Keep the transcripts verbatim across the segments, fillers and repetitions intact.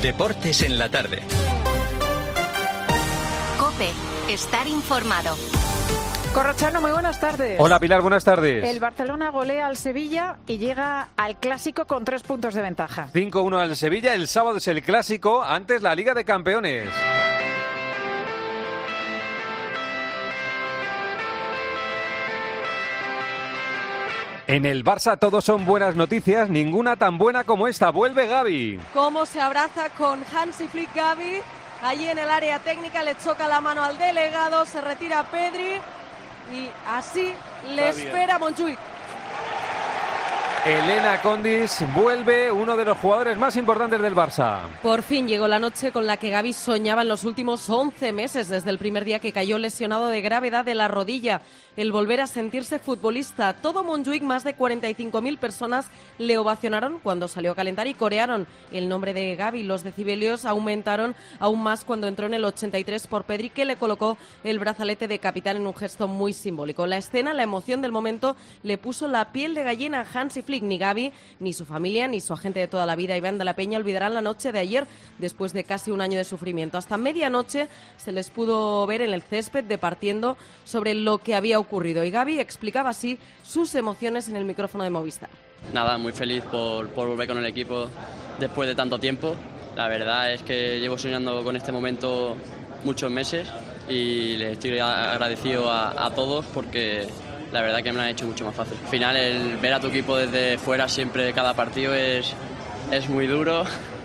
Deportes en la tarde. COPE, estar informado. Corrochano, muy buenas tardes. Hola Pilar, buenas tardes. El Barcelona golea al Sevilla y llega al Clásico con tres puntos de ventaja. cinco uno al Sevilla, el sábado es el Clásico, antes la Liga de Campeones. En el Barça todos son buenas noticias, ninguna tan buena como esta. Vuelve Gavi. Cómo se abraza con Hansi Flick Gavi. Allí en el área técnica le choca la mano al delegado, se retira Pedri y así le espera Montjuic. Elena Condis vuelve, uno de los jugadores más importantes del Barça. Por fin llegó la noche con la que Gavi soñaba en los últimos once meses, desde el primer día que cayó lesionado de gravedad de la rodilla. El volver a sentirse futbolista. Todo Montjuic, más de cuarenta y cinco mil personas le ovacionaron cuando salió a calentar y corearon el nombre de Gavi. Los decibelios aumentaron aún más cuando entró en el ochenta y tres por Pedri, que le colocó el brazalete de capitán en un gesto muy simbólico. La escena, la emoción del momento, le puso la piel de gallina a Hansi Flick. Ni Gavi, ni su familia, ni su agente de toda la vida, Iván de la Peña, olvidarán la noche de ayer, después de casi un año de sufrimiento. Hasta medianoche se les pudo ver en el césped departiendo sobre lo que había ocurrido. Y Gavi explicaba así sus emociones en el micrófono de Movistar. Nada, muy feliz por, por volver con el equipo después de tanto tiempo. La verdad es que llevo soñando con este momento muchos meses y les estoy agradecido a, a todos porque la verdad que me lo han hecho mucho más fácil. Al final, el ver a tu equipo desde fuera siempre, cada partido, es, es muy duro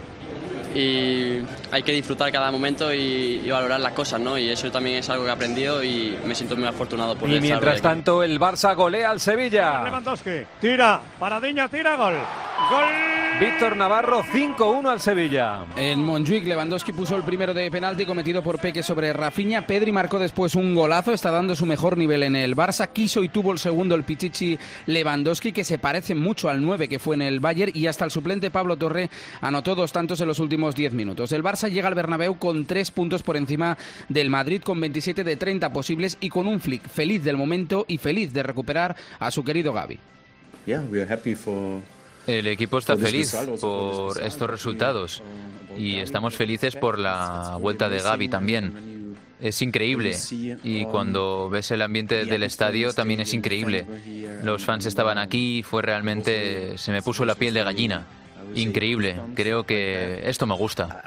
y hay que disfrutar cada momento y, y valorar las cosas, ¿no? Y eso también es algo que he aprendido y me siento muy afortunado por Y mientras tanto, el Barça golea al Sevilla. Lewandowski, tira, Paradiña, tira, gol. Gol. Víctor Navarro, cinco uno al Sevilla. En Montjuic, Lewandowski puso el primero de penalti cometido por Peque sobre Rafinha. Pedri marcó después un golazo, está dando su mejor nivel en el Barça. Quiso y tuvo el segundo el Pichichi Lewandowski, que se parece mucho al nueve que fue en el Bayern, y hasta el suplente Pablo Torre anotó dos tantos en los últimos diez minutos. El Barça llega al Bernabéu con tres puntos por encima del Madrid, con veintisiete de treinta posibles y con un Flick feliz del momento y feliz de recuperar a su querido Gavi. Yeah, we are happy for... El equipo está feliz por estos resultados y estamos felices por la vuelta de Gavi también. Es increíble y cuando ves el ambiente del estadio también es increíble. Los fans estaban aquí y fue realmente... se me puso la piel de gallina. Increíble, creo que esto me gusta.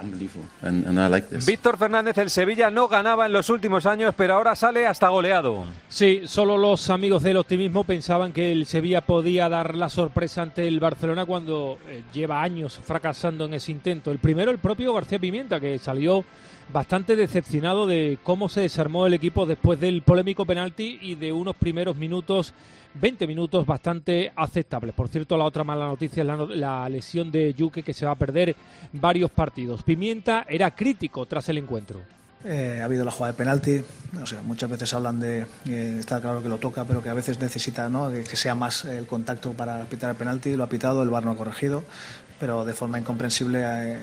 Víctor Fernández, el Sevilla no ganaba en los últimos años, pero ahora sale hasta goleado. Sí, solo los amigos del optimismo pensaban que el Sevilla podía dar la sorpresa ante el Barcelona cuando eh, lleva años fracasando en ese intento. El primero, el propio García Pimienta, que salió bastante decepcionado de cómo se desarmó el equipo después del polémico penalti y de unos primeros minutos, veinte minutos bastante aceptables. Por cierto, la otra mala noticia es la, la lesión de Yuke, que se va a perder varios partidos. Pimienta era crítico tras el encuentro. Eh, ha habido la jugada de penalti, o sea, muchas veces hablan de, eh, está claro que lo toca, pero que a veces necesita, ¿no?, que, que sea más el contacto para pitar el penalti. Lo ha pitado, el V A R no ha corregido, pero de forma incomprensible, eh,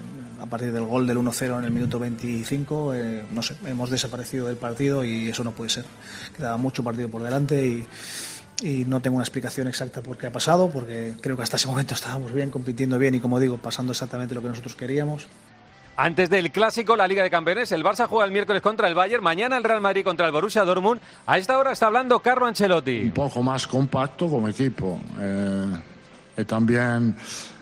a partir del gol del uno cero en el minuto veinticinco, eh, no sé, hemos desaparecido del partido y eso no puede ser. Quedaba mucho partido por delante y... y no tengo una explicación exacta por qué ha pasado, porque creo que hasta ese momento estábamos bien, compitiendo bien y, como digo, pasando exactamente lo que nosotros queríamos. Antes del Clásico, la Liga de Campeones, el Barça juega el miércoles contra el Bayern, mañana el Real Madrid contra el Borussia Dortmund. A esta hora está hablando Carlo Ancelotti. Un poco más compacto como equipo. Eh, y también...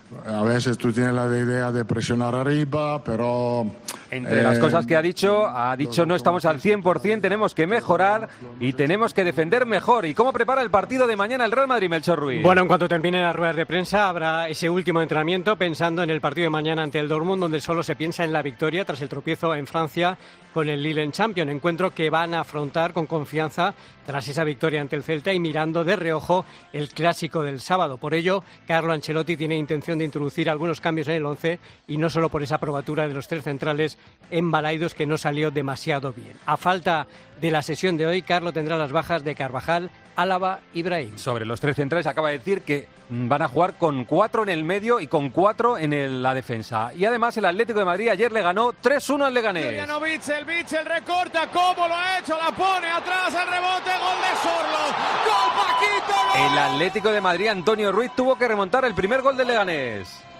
a veces tú tienes la idea de presionar arriba, pero... Entre eh, las cosas que ha dicho, ha dicho no estamos al cien por cien, tenemos que mejorar y tenemos que defender mejor. ¿Y cómo prepara el partido de mañana el Real Madrid, Melchor Ruiz? Bueno, en cuanto termine la rueda de prensa habrá ese último entrenamiento pensando en el partido de mañana ante el Dortmund, donde solo se piensa en la victoria tras el tropiezo en Francia con el Lille en Champions, encuentro que van a afrontar con confianza tras esa victoria ante el Celta y mirando de reojo el Clásico del sábado. Por ello, Carlo Ancelotti tiene intención de introducir algunos cambios en el once y no solo por esa probatura de los tres centrales en Balaidos, que no salió demasiado bien. A falta de la sesión de hoy, Carlo tendrá las bajas de Carvajal, Álava y Brahim. Sobre los tres centrales acaba de decir que van a jugar con cuatro en el medio y con cuatro en el, la defensa. Y además el Atlético de Madrid ayer le ganó tres uno al Leganés. Jurjanovic, el Bichel recorta, ¿cómo lo ha hecho? La pone atrás, el rebote, gol de Sorlo. ¡Gol Paquito! ¡Gol! El Atlético de Madrid, Antonio Ruiz, tuvo que remontar el primer gol del Leganés.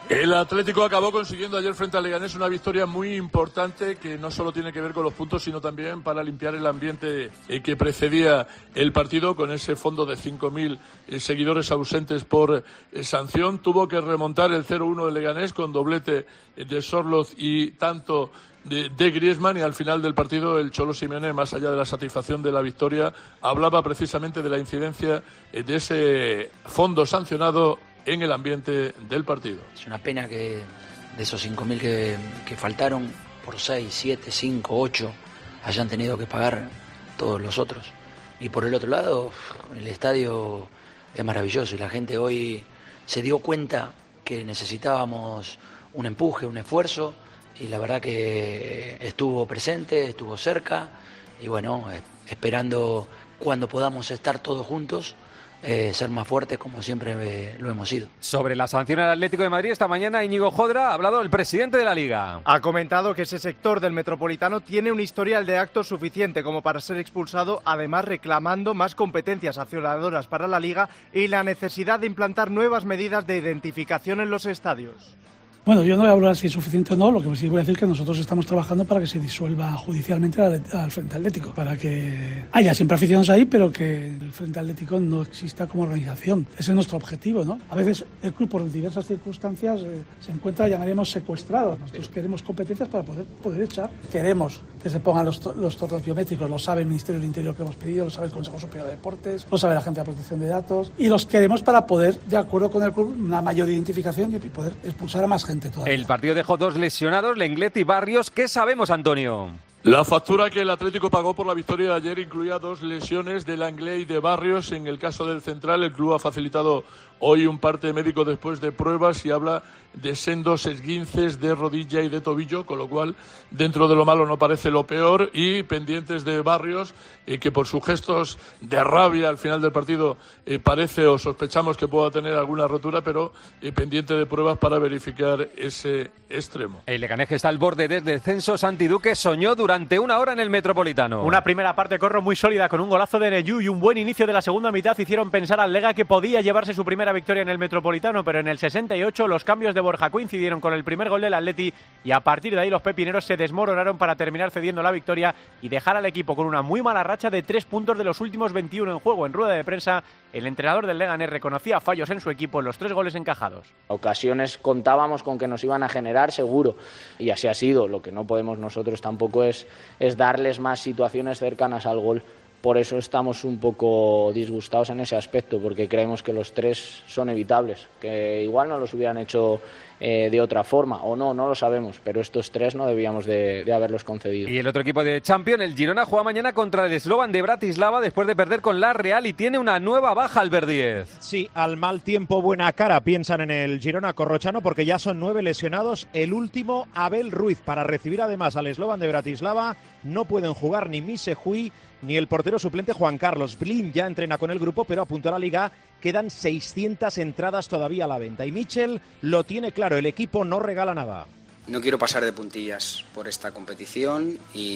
El Atlético acabó consiguiendo ayer frente al Leganés una victoria muy importante que no solo tiene que ver con los puntos, sino también para limpiar el ambiente que precedía el partido con ese fondo de cinco mil seguidores ausentes por sanción. Tuvo que remontar el cero uno del Leganés con doblete de Sorloz y tanto de, de Griezmann, y al final del partido el Cholo Simeone, más allá de la satisfacción de la victoria, hablaba precisamente de la incidencia de ese fondo sancionado en el ambiente del partido. Es una pena que de esos cinco mil que, que faltaron, por seis, siete, cinco, ocho, hayan tenido que pagar todos los otros. Y por el otro lado, el estadio es maravilloso y la gente hoy se dio cuenta que necesitábamos un empuje, un esfuerzo, y la verdad que estuvo presente, estuvo cerca, y bueno, esperando cuando podamos estar todos juntos, Eh, ser más fuertes como siempre eh, lo hemos sido. Sobre la sanción al Atlético de Madrid esta mañana, Íñigo Jodra ha hablado el presidente de la Liga. Ha comentado que ese sector del Metropolitano tiene un historial de actos suficiente como para ser expulsado, además reclamando más competencias sancionadoras para la Liga y la necesidad de implantar nuevas medidas de identificación en los estadios. Bueno, yo no voy a hablar si es suficiente o no, lo que sí voy a decir es que nosotros estamos trabajando para que se disuelva judicialmente al, al Frente Atlético, para que haya siempre aficionados ahí, pero que el Frente Atlético no exista como organización. Ese es nuestro objetivo, ¿no? A veces el club, por diversas circunstancias, eh, se encuentra, llamaremos, secuestrado. Nosotros queremos competencias para poder, poder echar. Queremos que se pongan los, los tornos biométricos, lo sabe el Ministerio del Interior que hemos pedido, lo sabe el Consejo Superior de Deportes, lo sabe la Agencia de Protección de Datos, y los queremos para poder, de acuerdo con el club, una mayor identificación y poder expulsar a más gente. Todavía. El partido dejó dos lesionados, Lenglet y Barrios. ¿Qué sabemos, Antonio? La factura que el Atlético pagó por la victoria de ayer incluía dos lesiones de Lenglet y de Barrios. En el caso del central, el club ha facilitado hoy un parte médico después de pruebas y habla de sendos esguinces de rodilla y de tobillo, con lo cual dentro de lo malo no parece lo peor, y pendientes de Barrios, eh, que por sus gestos de rabia al final del partido eh, parece o sospechamos que pueda tener alguna rotura, pero eh, pendiente de pruebas para verificar ese extremo. El Leganés, que está al borde del descenso, Santi Duque soñó durante una hora en el Metropolitano. Una primera parte, Corro, muy sólida, con un golazo de Neyú y un buen inicio de la segunda mitad hicieron pensar al Lega que podía llevarse su primera victoria en el Metropolitano, pero en el sesenta y ocho los cambios de Borja coincidieron con el primer gol del Atleti y a partir de ahí los pepineros se desmoronaron para terminar cediendo la victoria y dejar al equipo con una muy mala racha de tres puntos de los últimos veintiuno en juego. En rueda de prensa, el entrenador del Leganés reconocía fallos en su equipo en los tres goles encajados. Ocasiones contábamos con que nos iban a generar seguro y así ha sido. Lo que no podemos nosotros tampoco es, es darles más situaciones cercanas al gol. Por eso estamos un poco disgustados en ese aspecto, porque creemos que los tres son evitables, que igual no los hubieran hecho eh, de otra forma, o no, no lo sabemos, pero estos tres no debíamos de, de haberlos concedido. Y el otro equipo de Champions, el Girona, juega mañana contra el Slovan de Bratislava después de perder con la Real y tiene una nueva baja, Albert Díez. Sí, al mal tiempo, buena cara, piensan en el Girona corrochano, porque ya son nueve lesionados, el último Abel Ruiz, para recibir además al Slovan de Bratislava. No pueden jugar ni Misejui ni el portero suplente Juan Carlos. Blin ya entrena con el grupo, pero apuntó a la Liga, quedan seiscientas entradas todavía a la venta. Y Michel lo tiene claro, el equipo no regala nada. No quiero pasar de puntillas por esta competición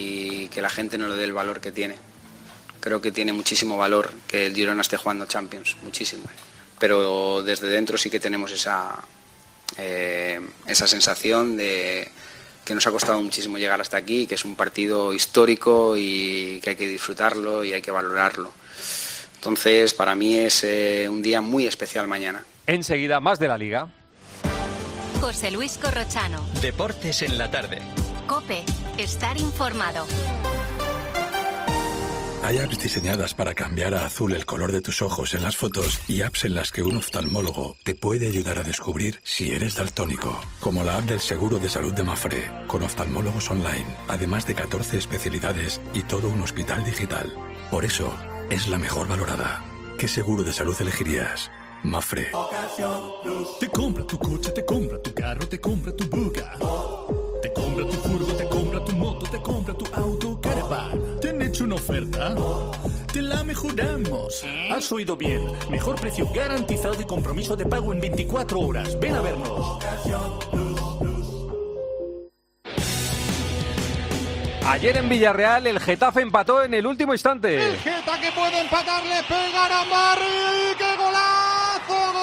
y que la gente no le dé el valor que tiene. Creo que tiene muchísimo valor que el Girona esté jugando Champions, muchísimo. Pero desde dentro sí que tenemos esa, eh, esa sensación de que nos ha costado muchísimo llegar hasta aquí, que es un partido histórico y que hay que disfrutarlo y hay que valorarlo. Entonces, para mí es eh, un día muy especial mañana. Enseguida, más de la Liga. José Luis Corrochano. Deportes en la tarde. COPE. Estar informado. Hay apps diseñadas para cambiar a azul el color de tus ojos en las fotos y apps en las que un oftalmólogo te puede ayudar a descubrir si eres daltónico. Como la app del Seguro de Salud de Mafre, con oftalmólogos online, además de catorce especialidades y todo un hospital digital. Por eso, es la mejor valorada. ¿Qué seguro de salud elegirías? Mafre. Te compra tu coche, te compra tu carro, te compra tu buga. Te compra tu furgo, te compra tu moto, te compra tu auto, caravan. ¿Te han hecho una oferta? Te la mejoramos. Has oído bien. Mejor precio garantizado y compromiso de pago en veinticuatro horas. Ven a vernos. Ayer en Villarreal el Getafe empató en el último instante. El Getafe que puede empatar, le pegará a Marri. ¡Qué golazo! ¡Gol, gol,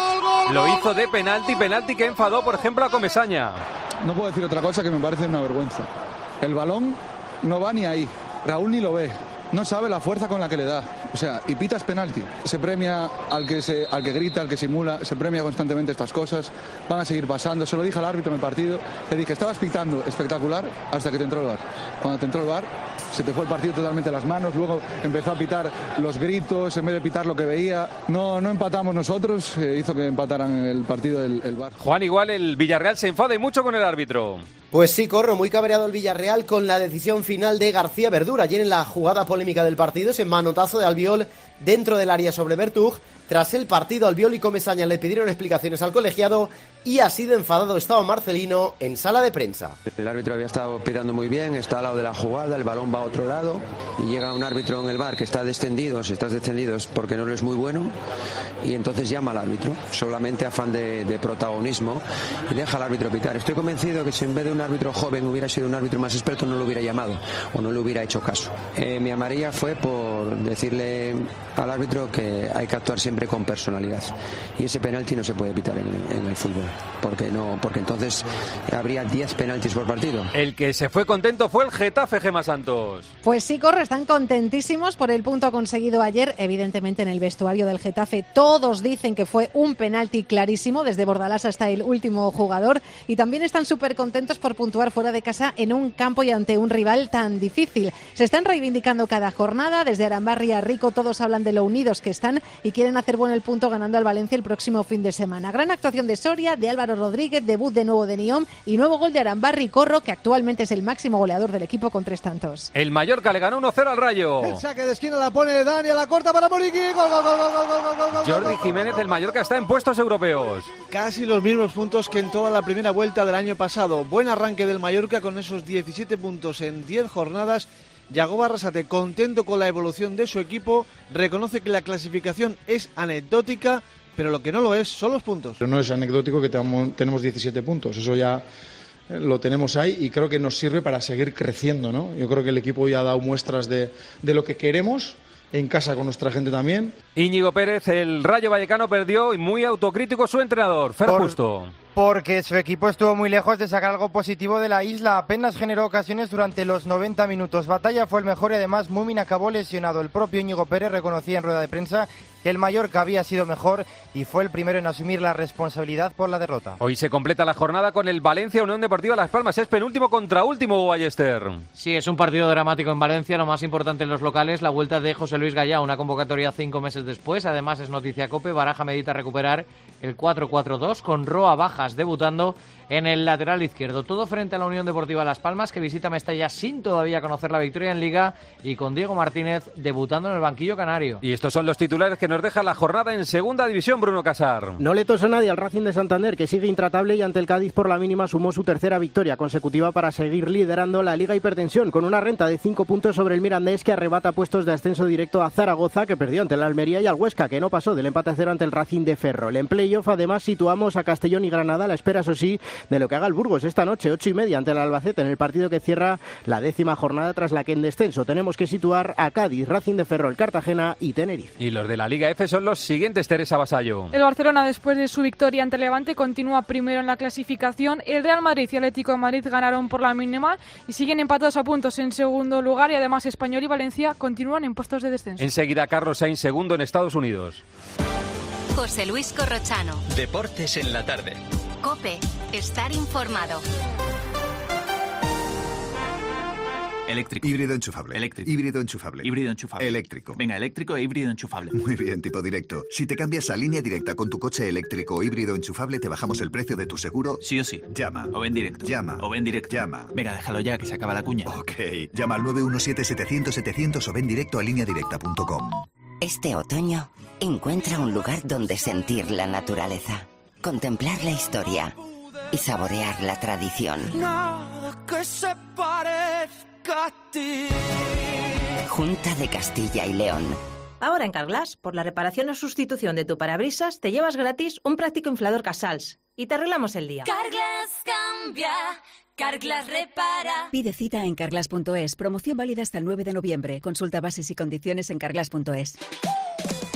Lo hizo de penalti, penalti que enfadó, por ejemplo, a Comesaña. No puedo decir otra cosa que me parece una vergüenza. El balón no va ni ahí. Raúl ni lo ve. No sabe la fuerza con la que le da. O sea, y pitas penalti. Se premia al que, se, al que grita, al que simula, se premia constantemente estas cosas. Van a seguir pasando. Se lo dije al árbitro en el partido. Le dije, estabas pitando espectacular hasta que te entró el V A R. Cuando te entró el V A R, se te fue el partido totalmente a las manos. Luego empezó a pitar los gritos en vez de pitar lo que veía. No, no empatamos nosotros. Eh, hizo que empataran el partido el, el V A R. Juan, igual el Villarreal se enfada y mucho con el árbitro. Pues sí, Corro, muy cabreado el Villarreal con la decisión final de García Verdura. Ayer en la jugada polémica del partido, ese manotazo de Albiol dentro del área sobre Bertug. Tras el partido, Albiol y Comesaña le pidieron explicaciones al colegiado y así de enfadado estaba Marcelino en sala de prensa. El árbitro había estado pitando muy bien, está al lado de la jugada, el balón va a otro lado y llega un árbitro en el V A R que está descendido, si estás descendido es porque no eres muy bueno y entonces llama al árbitro, solamente afán de, de protagonismo y deja al árbitro pitar. Estoy convencido que si en vez de un árbitro joven hubiera sido un árbitro más experto no lo hubiera llamado o no le hubiera hecho caso. Eh, mi amarilla fue por decirle al árbitro que hay que actuar siempre con personalidad y ese penalti no se puede pitar en, en el fútbol porque no, porque entonces habría diez penaltis por partido. El que se fue contento fue el Getafe, Gemma Santos. Pues sí, Corre, están contentísimos por el punto conseguido ayer. Evidentemente en el vestuario del Getafe todos dicen que fue un penalti clarísimo, desde Bordalás hasta el último jugador, y también están súper contentos por puntuar fuera de casa en un campo y ante un rival tan difícil. Se están reivindicando cada jornada, desde Arambarri a Rico todos hablan de lo unidos que están y quieren hacer bueno el punto ganando al Valencia el próximo fin de semana. Gran actuación de Soria, de Álvaro Rodríguez, debut de nuevo de Niom y nuevo gol de Arambarri Corro, que actualmente es el máximo goleador del equipo con tres tantos. El Mallorca le ganó uno cero al Rayo. El saque de esquina la pone Dani a la corta para Muriqui. Gol, gol, gol, gol, gol, gol, gol, gol. Jordi Jiménez, el Mallorca está en puestos europeos. Casi los mismos puntos que en toda la primera vuelta del año pasado. Buen arranque del Mallorca con esos diecisiete puntos en diez jornadas. Yagoba Arrasate, contento con la evolución de su equipo, reconoce que la clasificación es anecdótica, pero lo que no lo es son los puntos. Pero no es anecdótico que tenemos diecisiete puntos, eso ya lo tenemos ahí y creo que nos sirve para seguir creciendo, ¿no? Yo creo que el equipo ya ha dado muestras de, de lo que queremos, en casa con nuestra gente también. Íñigo Pérez, el Rayo Vallecano perdió y muy autocrítico su entrenador, Fer Por... Justo. Porque su equipo estuvo muy lejos de sacar algo positivo de la isla, apenas generó ocasiones durante los noventa minutos. Batalla fue el mejor y además Mumin acabó lesionado. El propio Íñigo Pérez reconocía en rueda de prensa que el Mallorca había sido mejor y fue el primero en asumir la responsabilidad por la derrota. Hoy se completa la jornada con el Valencia Unión Deportiva Las Palmas. Es penúltimo contra último, Ballester. Sí, es un partido dramático en Valencia. Lo más importante en los locales, la vuelta de José Luis Gallá, una convocatoria cinco meses después. Además es noticia COPE, Baraja medita recuperar el cuatro cuatro dos con Roa Bajas debutando en el lateral izquierdo. Todo frente a la Unión Deportiva Las Palmas, que visita Mestalla sin todavía conocer la victoria en Liga y con Diego Martínez debutando en el banquillo canario. Y estos son los titulares que nos deja la jornada en Segunda División, Bruno Casar. No le tosa nadie al Racing de Santander, que sigue intratable y ante el Cádiz por la mínima sumó su tercera victoria consecutiva para seguir liderando la Liga Hipertensión, con una renta de cinco puntos sobre el Mirandés, que arrebata puestos de ascenso directo a Zaragoza, que perdió ante el Almería, y al Huesca, que no pasó del empate a cero ante el Racing de Ferrol. En playoff además situamos a Castellón y Granada a la espera, eso sí, de lo que haga el Burgos esta noche, ocho y media, ante el Albacete, en el partido que cierra la décima jornada tras la que en descenso tenemos que situar a Cádiz, Racing de Ferrol, Cartagena y Tenerife. Y los de la Liga F son los siguientes, Teresa Vasallo. El Barcelona, después de su victoria ante Levante, continúa primero en la clasificación. El Real Madrid y Atlético de Madrid ganaron por la mínima y siguen empatados a puntos en segundo lugar, y además Español y Valencia continúan en puestos de descenso. Enseguida Carlos Sainz, segundo en Estados Unidos. José Luis Corrochano. Deportes en la tarde. COPE. Estar informado. Eléctrico. Híbrido enchufable. Eléctrico. Híbrido enchufable. Híbrido enchufable. Eléctrico. Venga, eléctrico e híbrido enchufable. Muy bien, tipo directo. Si te cambias a Línea Directa con tu coche eléctrico o híbrido enchufable, te bajamos el precio de tu seguro. Sí o sí. Llama. O ven directo. Llama. O ven directo. Llama. Venga, déjalo ya, que se acaba la cuña. Ok. Llama al nueve uno siete, setecientos, setecientos o ven directo a línea directa punto com. Este otoño, encuentra un lugar donde sentir la naturaleza, contemplar la historia y saborear la tradición. Nada que se parezca a ti. Junta de Castilla y León. Ahora en Carglass, por la reparación o sustitución de tu parabrisas, te llevas gratis un práctico inflador Casals y te arreglamos el día. Carglass cambia, Carglass repara. Pide cita en carglass punto es. Promoción válida hasta el nueve de noviembre. Consulta bases y condiciones en carglass punto es. Las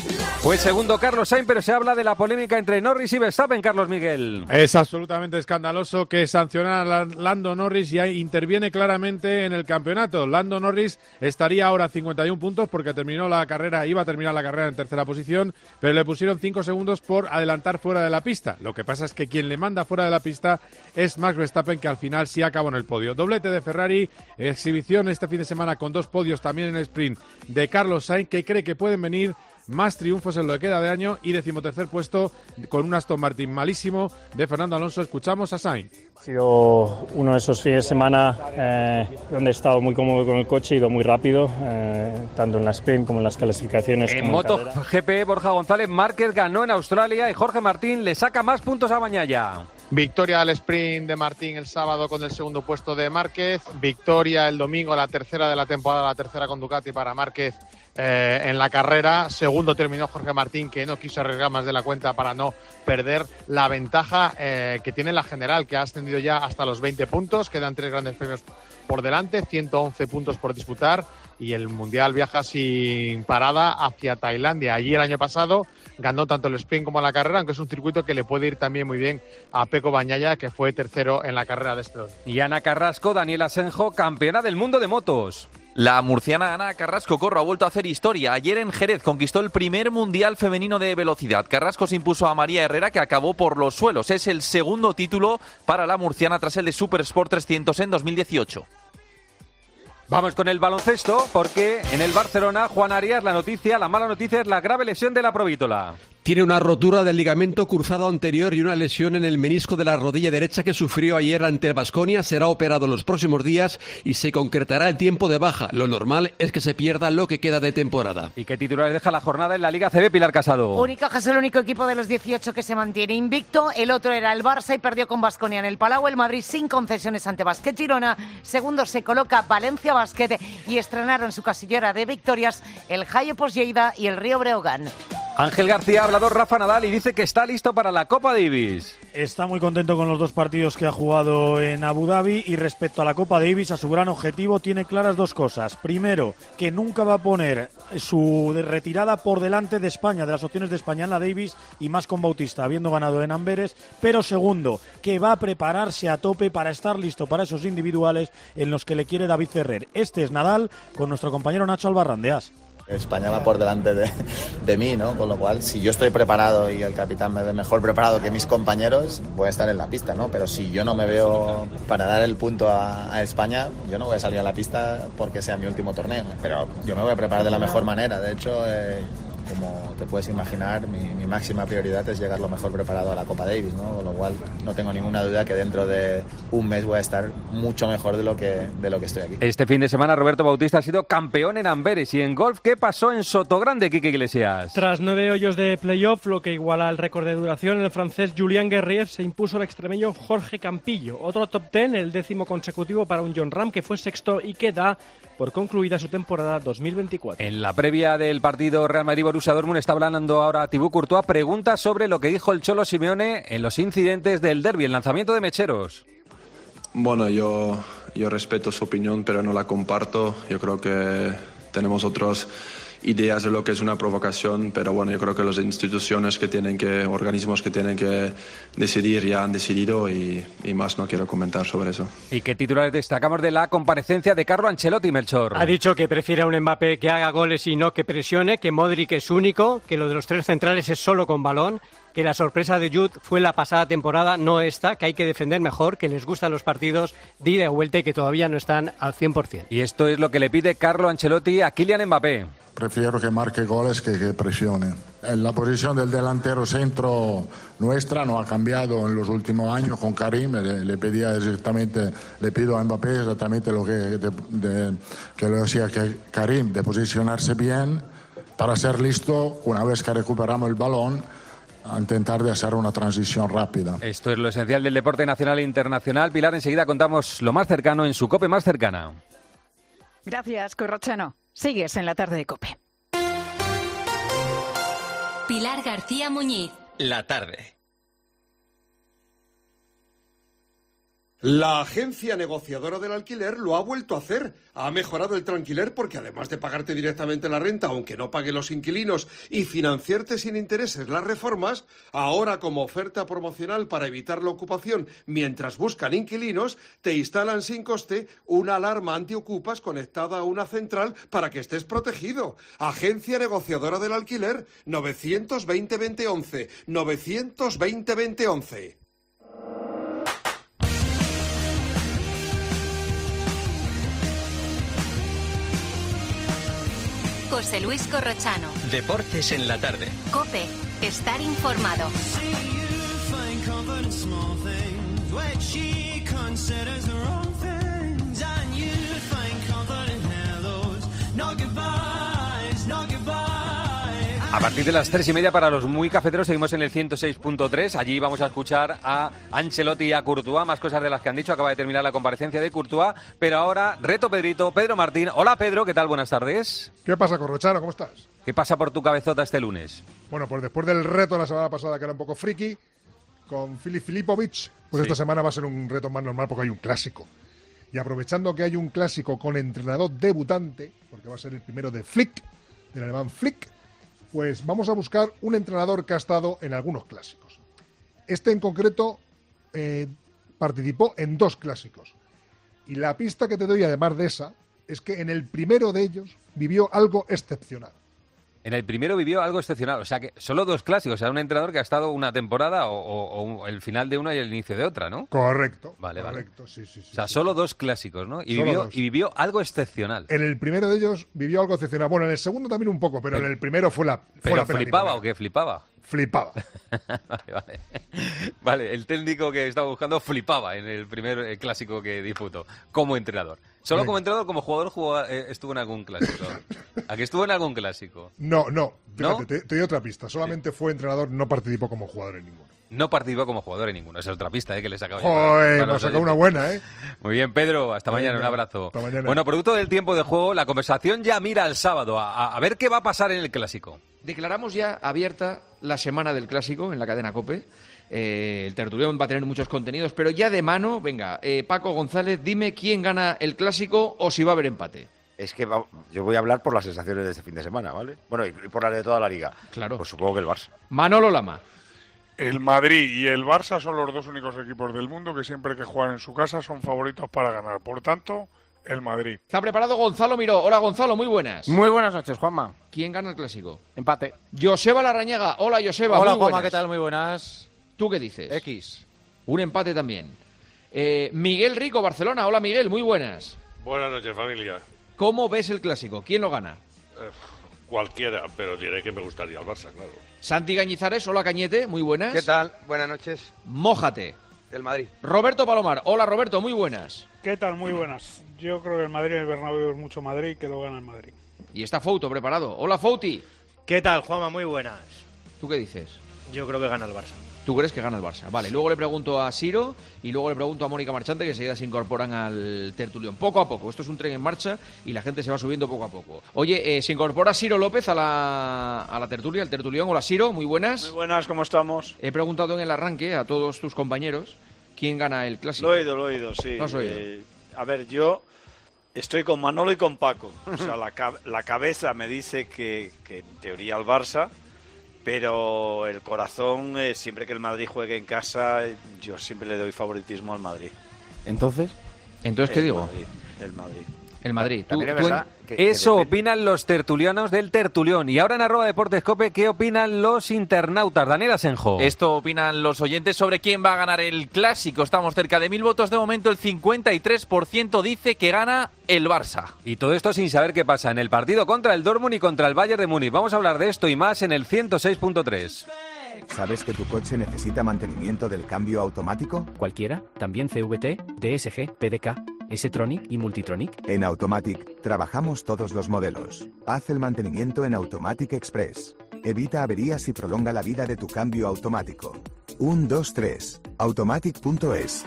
Fue segundo Carlos Sainz, pero se habla de la polémica entre Norris y Verstappen, Carlos Miguel. Es absolutamente escandaloso que sancionara a Lando Norris y ahí interviene claramente en el campeonato. Lando Norris estaría ahora a cincuenta y un puntos porque terminó la carrera, iba a terminar la carrera en tercera posición, pero le pusieron cinco segundos por adelantar fuera de la pista. Lo que pasa es que quien le manda fuera de la pista es Max Verstappen, que al final sí acabó en el podio. Doblete de Ferrari, exhibición este fin de semana con dos podios también en el sprint de Carlos Sainz, que cree que pueden venir más triunfos en lo que queda de año, y decimotercer puesto con un Aston Martin malísimo de Fernando Alonso. Escuchamos a Sainz. Ha sido uno de esos fines de semana eh, donde he estado muy cómodo con el coche, he ido muy rápido, eh, tanto en la sprint como en las clasificaciones. En como MotoGP, Borja González, Márquez ganó en Australia y Jorge Martín le saca más puntos a Bagnaia. Victoria al sprint de Martín el sábado con el segundo puesto de Márquez. Victoria el domingo, la tercera de la temporada, la tercera con Ducati para Márquez eh, en la carrera. Segundo terminó Jorge Martín, que no quiso arriesgar más de la cuenta para no perder la ventaja eh, que tiene la general, que ha ascendido ya hasta los veinte puntos. Quedan tres grandes premios por delante, ciento once puntos por disputar, y el Mundial viaja sin parada hacia Tailandia. Allí el año pasado ganó tanto el sprint como la carrera, aunque es un circuito que le puede ir también muy bien a Pecco Bagnaia, que fue tercero en la carrera de este domingo. Y Ana Carrasco, Daniela Asenjo, campeona del mundo de motos. La murciana Ana Carrasco Corro ha vuelto a hacer historia. Ayer en Jerez conquistó el primer mundial femenino de velocidad. Carrasco se impuso a María Herrera, que acabó por los suelos. Es el segundo título para la murciana tras el de Super Sport trescientos en dos mil dieciocho. Vamos con el baloncesto, porque en el Barcelona, Juan Arias, la noticia, la mala noticia es la grave lesión de la provítola. Tiene una rotura del ligamento cruzado anterior y una lesión en el menisco de la rodilla derecha que sufrió ayer ante el Baskonia. Será operado en los próximos días y se concretará el tiempo de baja. Lo normal es que se pierda lo que queda de temporada. ¿Y qué titulares deja la jornada en la Liga A C B, Pilar Casado? Unicaja es el único equipo de los dieciocho que se mantiene invicto. El otro era el Barça y perdió con Baskonia en el Palau. El Madrid sin concesiones ante Basket Girona. Segundo se coloca Valencia Basket y estrenaron su casillera de victorias el Haye Lleida y el Río Breogán. Ángel García, hablador Rafa Nadal, y dice que está listo para la Copa Davis. Está muy contento con los dos partidos que ha jugado en Abu Dhabi, y respecto a la Copa Davis, a su gran objetivo, tiene claras dos cosas. Primero, que nunca va a poner su retirada por delante de España, de las opciones de España en la Davis, y más con Bautista, habiendo ganado en Amberes. Pero segundo, que va a prepararse a tope para estar listo para esos individuales en los que le quiere David Ferrer. Este es Nadal con nuestro compañero Nacho Albarrandeas. España va por delante de, de mí, ¿no? Con lo cual, si yo estoy preparado y el capitán me ve mejor preparado que mis compañeros, voy a estar en la pista, ¿no? Pero si yo no me veo para dar el punto a, a España, yo no voy a salir a la pista porque sea mi último torneo. Pero yo me voy a preparar de la mejor manera. De hecho, eh, como te puedes imaginar, mi, mi máxima prioridad es llegar lo mejor preparado a la Copa Davis, ¿no? Con lo cual, no tengo ninguna duda que dentro de un mes voy a estar mucho mejor de lo que, de lo que estoy aquí. Este fin de semana Roberto Bautista ha sido campeón en Amberes. Y en golf, ¿qué pasó en Sotogrande, Quique Iglesias? Tras nueve hoyos de playoff, lo que iguala el récord de duración, el francés Julien Guerrier se impuso al extremeño Jorge Campillo. Otro top ten, el décimo consecutivo para un Jon Rahm, que fue sexto y que da por concluida su temporada dos mil veinticuatro. En la previa del partido Real Madrid-Borussia Dortmund está hablando ahora Thibaut Courtois. Pregunta sobre lo que dijo el Cholo Simeone en los incidentes del derbi, el lanzamiento de mecheros. Bueno, yo, yo respeto su opinión, pero no la comparto. Yo creo que tenemos otras ideas de lo que es una provocación, pero bueno, yo creo que las instituciones que tienen que, organismos que tienen que decidir ya han decidido, y, y más no quiero comentar sobre eso. ¿Y qué titulares destacamos de la comparecencia de Carlo Ancelotti, Melchor? Ha dicho que prefiere a un Mbappé que haga goles y no que presione, que Modric es único, que lo de los tres centrales es solo con balón, que la sorpresa de Jude fue la pasada temporada, no esta, que hay que defender mejor, que les gustan los partidos de ida y vuelta y que todavía no están al cien por ciento. Y esto es lo que le pide Carlo Ancelotti a Kylian Mbappé. Prefiero que marque goles que que presione. La posición del delantero centro nuestra no ha cambiado en los últimos años con Karim. Le, le pedía exactamente, le pido a Mbappé exactamente lo que, de, de, que lo decía que Karim, de posicionarse bien para ser listo una vez que recuperamos el balón, a intentar de hacer una transición rápida. Esto es lo esencial del deporte nacional e internacional. Pilar, enseguida contamos lo más cercano en su COPE más cercana. Gracias, Corrochano. Sigues en la tarde de COPE. Pilar García Muñiz. La tarde. La agencia negociadora del alquiler lo ha vuelto a hacer. Ha mejorado el tranquiler porque además de pagarte directamente la renta, aunque no pague los inquilinos, y financiarte sin intereses las reformas, ahora como oferta promocional para evitar la ocupación mientras buscan inquilinos, te instalan sin coste una alarma antiocupas conectada a una central para que estés protegido. Agencia negociadora del alquiler, novecientos veinte veinte once, novecientos veinte veinte once. José Luis Corrochano. Deportes en la tarde. COPE. Estar informado. A partir de las tres y media para los muy cafeteros seguimos en el ciento seis punto tres. Allí vamos a escuchar a Ancelotti y a Courtois, más cosas de las que han dicho. Acaba de terminar la comparecencia de Courtois, pero ahora reto Pedrito, Pedro Martín. Hola Pedro, ¿qué tal? Buenas tardes. ¿Qué pasa, Corrochano? ¿Cómo estás? ¿Qué pasa por tu cabezota este lunes? Bueno, pues después del reto de la semana pasada, que era un poco friki, con Filip Filipovic, pues Sí. esta semana va a ser un reto más normal porque hay un clásico. Y aprovechando que hay un clásico con entrenador debutante, porque va a ser el primero de Flick, del alemán Flick, pues vamos a buscar un entrenador que ha estado en algunos clásicos. Este en concreto eh, participó en dos clásicos. Y la pista que te doy, además de esa, es que en el primero de ellos vivió algo excepcional. En el primero vivió algo excepcional, o sea que solo dos clásicos, o sea, un entrenador que ha estado una temporada o, o- o el final de una y el inicio de otra, ¿no? Correcto. Vale, correcto, vale. sí, sí, sí. O sea, sí. solo dos clásicos, ¿no? Y Solo vivió, dos. y vivió algo excepcional. En el primero de ellos vivió algo excepcional. Bueno, en el segundo también un poco, pero, Pero- en el primero fue la, fue ¿Pero la pena flipaba negra. o qué? ¿Flipaba? Flipaba. Vale, vale. Vale, el técnico que estaba buscando flipaba en el primer eh, clásico que disputó, como entrenador. Solo Venga. como entrenador, como jugador jugó, eh, estuvo en algún clásico. ¿A que estuvo en algún clásico? No, no. Fíjate, ¿No? Te, te doy otra pista. Solamente fue entrenador, no participó como jugador en ninguno. No participó como jugador en ninguno. Esa es otra pista, ¿eh? Que le sacaba. yo Joder, para- para nos los ha sacado oyentes. una buena, ¿eh? Muy bien, Pedro. Hasta Venga, mañana. Un abrazo. hasta mañana. Bueno, producto del tiempo de juego, la conversación ya mira al sábado. A, a- a ver qué va a pasar en el clásico. Declaramos ya abierta la semana del clásico en la cadena COPE. Eh, el tertulión va a tener muchos contenidos, pero ya de mano, venga, eh, Paco González, dime quién gana el clásico o si va a haber empate. Es que va- yo voy a hablar por las sensaciones de este fin de semana, ¿vale? Bueno, y por las de toda la liga. Claro. Pues supongo que el Barça. Manolo Lama. El Madrid y el Barça son los dos únicos equipos del mundo que siempre que juegan en su casa son favoritos para ganar. Por tanto, el Madrid. Está preparado Gonzalo Miró. Hola Gonzalo, muy buenas. Muy buenas noches, Juanma. ¿Quién gana el clásico? Empate. Joseba Larrañaga. Hola Joseba, Hola, muy Juanma, buenas. ¿qué tal? Muy buenas. ¿Tú qué dices? X. Un empate también. Eh, Miguel Rico, Barcelona. Hola Miguel, muy buenas. Buenas noches, familia. ¿Cómo ves el clásico? ¿Quién lo gana? Eh, cualquiera, pero diré que me gustaría el Barça, claro. Santi Gañizares, hola Cañete, muy buenas. ¿Qué tal? Buenas noches. Mójate. Del Madrid. Roberto Palomar, hola Roberto, muy buenas. ¿Qué tal? Muy buenas. Yo creo que el Madrid, el Bernabéu es mucho Madrid, que lo gana el Madrid. Y está Fouto preparado. Hola Fouti. ¿Qué tal, Juanma? Muy buenas. ¿Tú qué dices? Yo creo que gana el Barça. ¿Tú crees que gana el Barça? Vale, luego le pregunto a Siro y luego le pregunto a Mónica Marchante, que enseguida se incorporan al tertulión. Poco a poco, esto es un tren en marcha y la gente se va subiendo poco a poco. Oye, eh, se incorpora Siro López a la, a la tertulia, al tertulión. Hola Siro, muy buenas. Muy buenas, ¿cómo estamos? He preguntado en el arranque a todos tus compañeros quién gana el clásico. Lo he oído, lo he oído, sí. ¿Lo has oído? Eh, a ver, yo estoy con Manolo y con Paco. O sea, la, ca- la cabeza me dice que, que en teoría el Barça, pero el corazón, eh, siempre que el Madrid juegue en casa, eh, yo siempre le doy favoritismo al Madrid. Entonces, ¿entonces qué El digo? Madrid, el Madrid. El Madrid. Tú- También es tú en- verdad Eso opinan los tertulianos del tertulión. Y ahora en arroba Deportes Cope, ¿qué opinan los internautas? Daniel Asenjo. Esto opinan los oyentes sobre quién va a ganar el clásico. Estamos cerca de mil votos. De momento, el cincuenta y tres por ciento dice que gana el Barça. Y todo esto sin saber qué pasa en el partido contra el Dortmund y contra el Bayern de Múnich. Vamos a hablar de esto y más en el ciento seis punto tres. ¿Sabes que tu coche necesita mantenimiento del cambio automático? ¿Cualquiera? ¿También C V T, D S G, P D K, S-Tronic y Multitronic? En Automatic trabajamos todos los modelos. Haz el mantenimiento en Automatic Express. Evita averías y prolonga la vida de tu cambio automático. uno, dos, tres. Automatic punto es.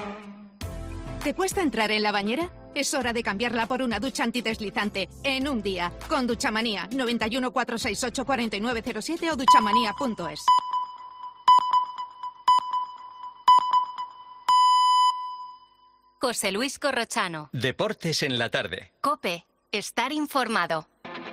¿Te cuesta entrar en la bañera? Es hora de cambiarla por una ducha antideslizante en un día con Duchamanía. noventa y uno, cuatrocientos sesenta y ocho, cuarenta y nueve cero siete o duchamanía punto es. José Luis Corrochano. Deportes en la tarde. COPE. Estar informado.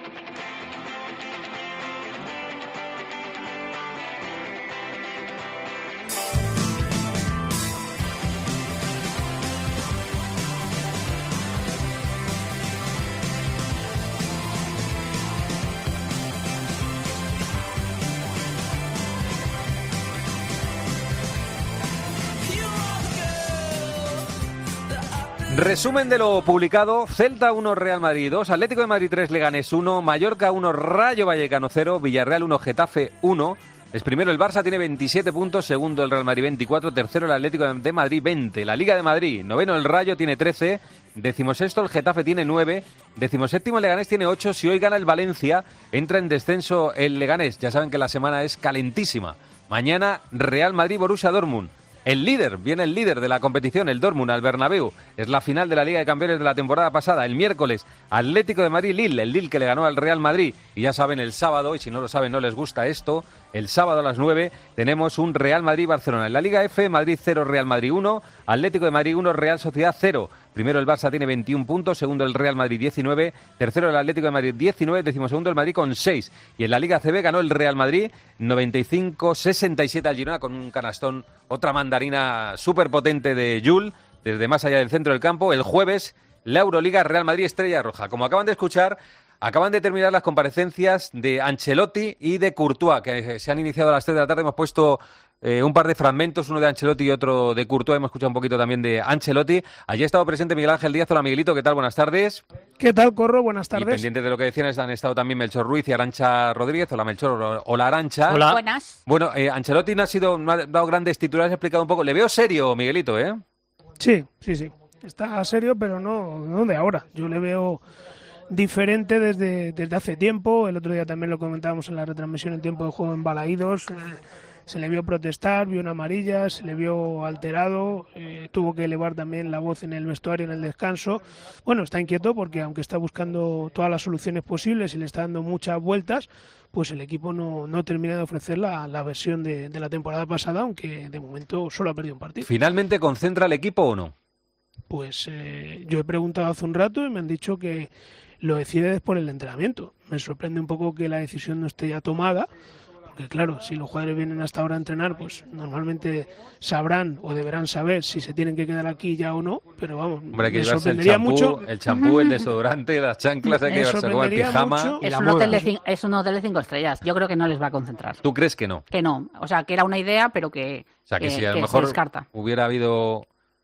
Resumen de lo publicado: Celta uno, Real Madrid dos, Atlético de Madrid tres, Leganés uno, Mallorca uno, Rayo Vallecano cero, Villarreal uno, Getafe uno. Es primero el Barça, tiene veintisiete puntos, segundo el Real Madrid veinticuatro, tercero el Atlético de Madrid veinte. La Liga de Madrid, noveno el Rayo tiene trece, decimosexto el Getafe tiene nueve, decimoséptimo el Leganés tiene ocho. Si hoy gana el Valencia, entra en descenso el Leganés. Ya saben que la semana es calentísima. Mañana Real Madrid-Borussia Dortmund. El líder, viene el líder de la competición, el Dortmund, al Bernabéu. Es la final de la Liga de Campeones de la temporada pasada. El miércoles, Atlético de Madrid-Lille, el Lille que le ganó al Real Madrid. Y ya saben, el sábado, y si no lo saben no les gusta esto, el sábado a las nueve tenemos un Real Madrid-Barcelona. En la Liga F, Madrid cero, Real Madrid uno, Atlético de Madrid uno, Real Sociedad cero. Primero el Barça tiene veintiún puntos, segundo el Real Madrid diecinueve, tercero el Atlético de Madrid diecinueve, decimosegundo el Madrid con seis. Y en la Liga C B ganó el Real Madrid noventa y cinco sesenta y siete al Girona con un canastón, otra mandarina súper potente de Jul, desde más allá del centro del campo. El jueves, la Euroliga, Real Madrid Estrella Roja. Como acaban de escuchar, acaban de terminar las comparecencias de Ancelotti y de Courtois, que se han iniciado a las tres de la tarde. Hemos puesto eh, un par de fragmentos, uno de Ancelotti y otro de Courtois. Hemos escuchado un poquito también de Ancelotti. Allí ha estado presente Miguel Ángel Díaz. Hola, Miguelito, ¿qué tal? Buenas tardes. ¿Qué tal, Corro? Buenas Y tardes. pendientes de lo que decían han estado también Melchor Ruiz y Arantxa Rodríguez. Hola, Melchor. Hola, Arantxa. Hola. Buenas. Bueno, eh, Ancelotti no ha, sido, no ha dado grandes titulares, ha explicado un poco. Le veo serio, Miguelito, ¿eh? Sí, sí, sí. Está serio, pero no, no de ahora. Yo le veo diferente desde, desde hace tiempo. El otro día también lo comentábamos en la retransmisión en tiempo de juego en Balaídos. Eh, se le vio protestar, vio una amarilla, se le vio alterado, eh, tuvo que elevar también la voz en el vestuario en el descanso. Bueno, está inquieto porque aunque está buscando todas las soluciones posibles y le está dando muchas vueltas, pues el equipo no, no termina de ofrecer la, la versión de, de la temporada pasada, aunque de momento solo ha perdido un partido. ¿Finalmente concentra el equipo o no? Pues eh, yo he preguntado hace un rato y me han dicho que lo decide después del entrenamiento. Me sorprende un poco que la decisión no esté ya tomada, porque claro, si los jugadores vienen hasta ahora a entrenar, pues normalmente sabrán o deberán saber si se tienen que quedar aquí ya o no, pero vamos, Hombre, hay que me llevarse el sorprendería champú, mucho. el champú, el desodorante, las chanclas, hay que Me llevarse luego el sorprendería pijama. mucho. Es un, hotel de, cin- es un hotel de cinco estrellas. Yo creo que no les va a concentrar. ¿Tú crees que no? Que no. O sea, que era una idea, pero que, O sea, que, que- si a lo que mejor se descarta. hubiera habido